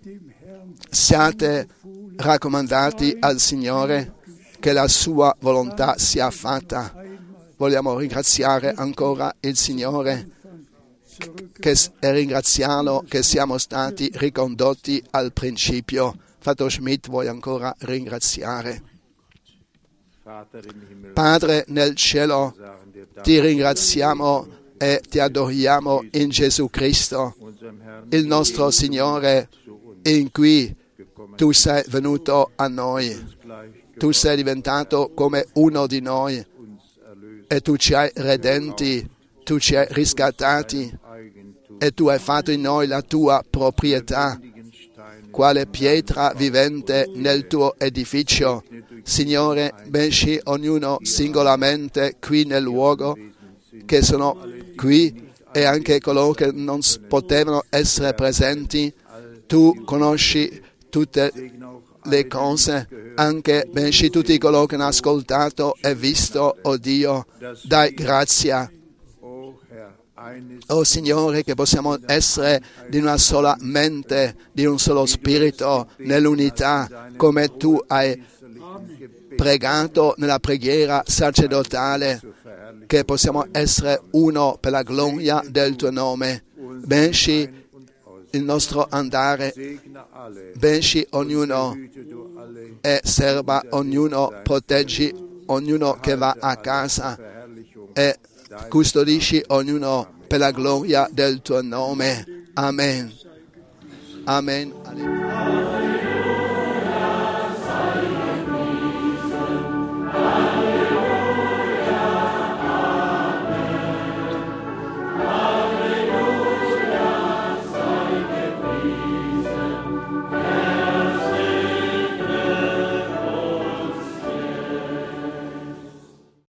Siate raccomandati al Signore, che la sua volontà sia fatta. Vogliamo ringraziare ancora il Signore che, e ringraziarlo che siamo stati ricondotti al principio. Fratello Schmidt vuole ancora ringraziare. Padre nel cielo, ti ringraziamo e ti adoriamo in Gesù Cristo, il nostro Signore, in cui tu sei venuto a noi. Tu sei diventato come uno di noi e tu ci hai redenti, tu ci hai riscattati e tu hai fatto in noi la tua proprietà, quale pietra vivente nel tuo edificio. Signore, benci ognuno singolarmente qui nel luogo, che sono qui e anche coloro che non potevano essere presenti. Tu conosci tutte le cose, anche benci tutti coloro che hanno ascoltato e visto, oh Dio, dai grazia. Oh Signore, che possiamo essere di una sola mente, di un solo spirito, nell'unità, come tu hai pregato nella preghiera sacerdotale, che possiamo essere uno per la gloria del tuo nome. Benci il nostro andare, benci ognuno e serva ognuno, proteggi ognuno che va a casa e custodisci ognuno per la gloria del tuo nome. Amen. Amen. Alleluia.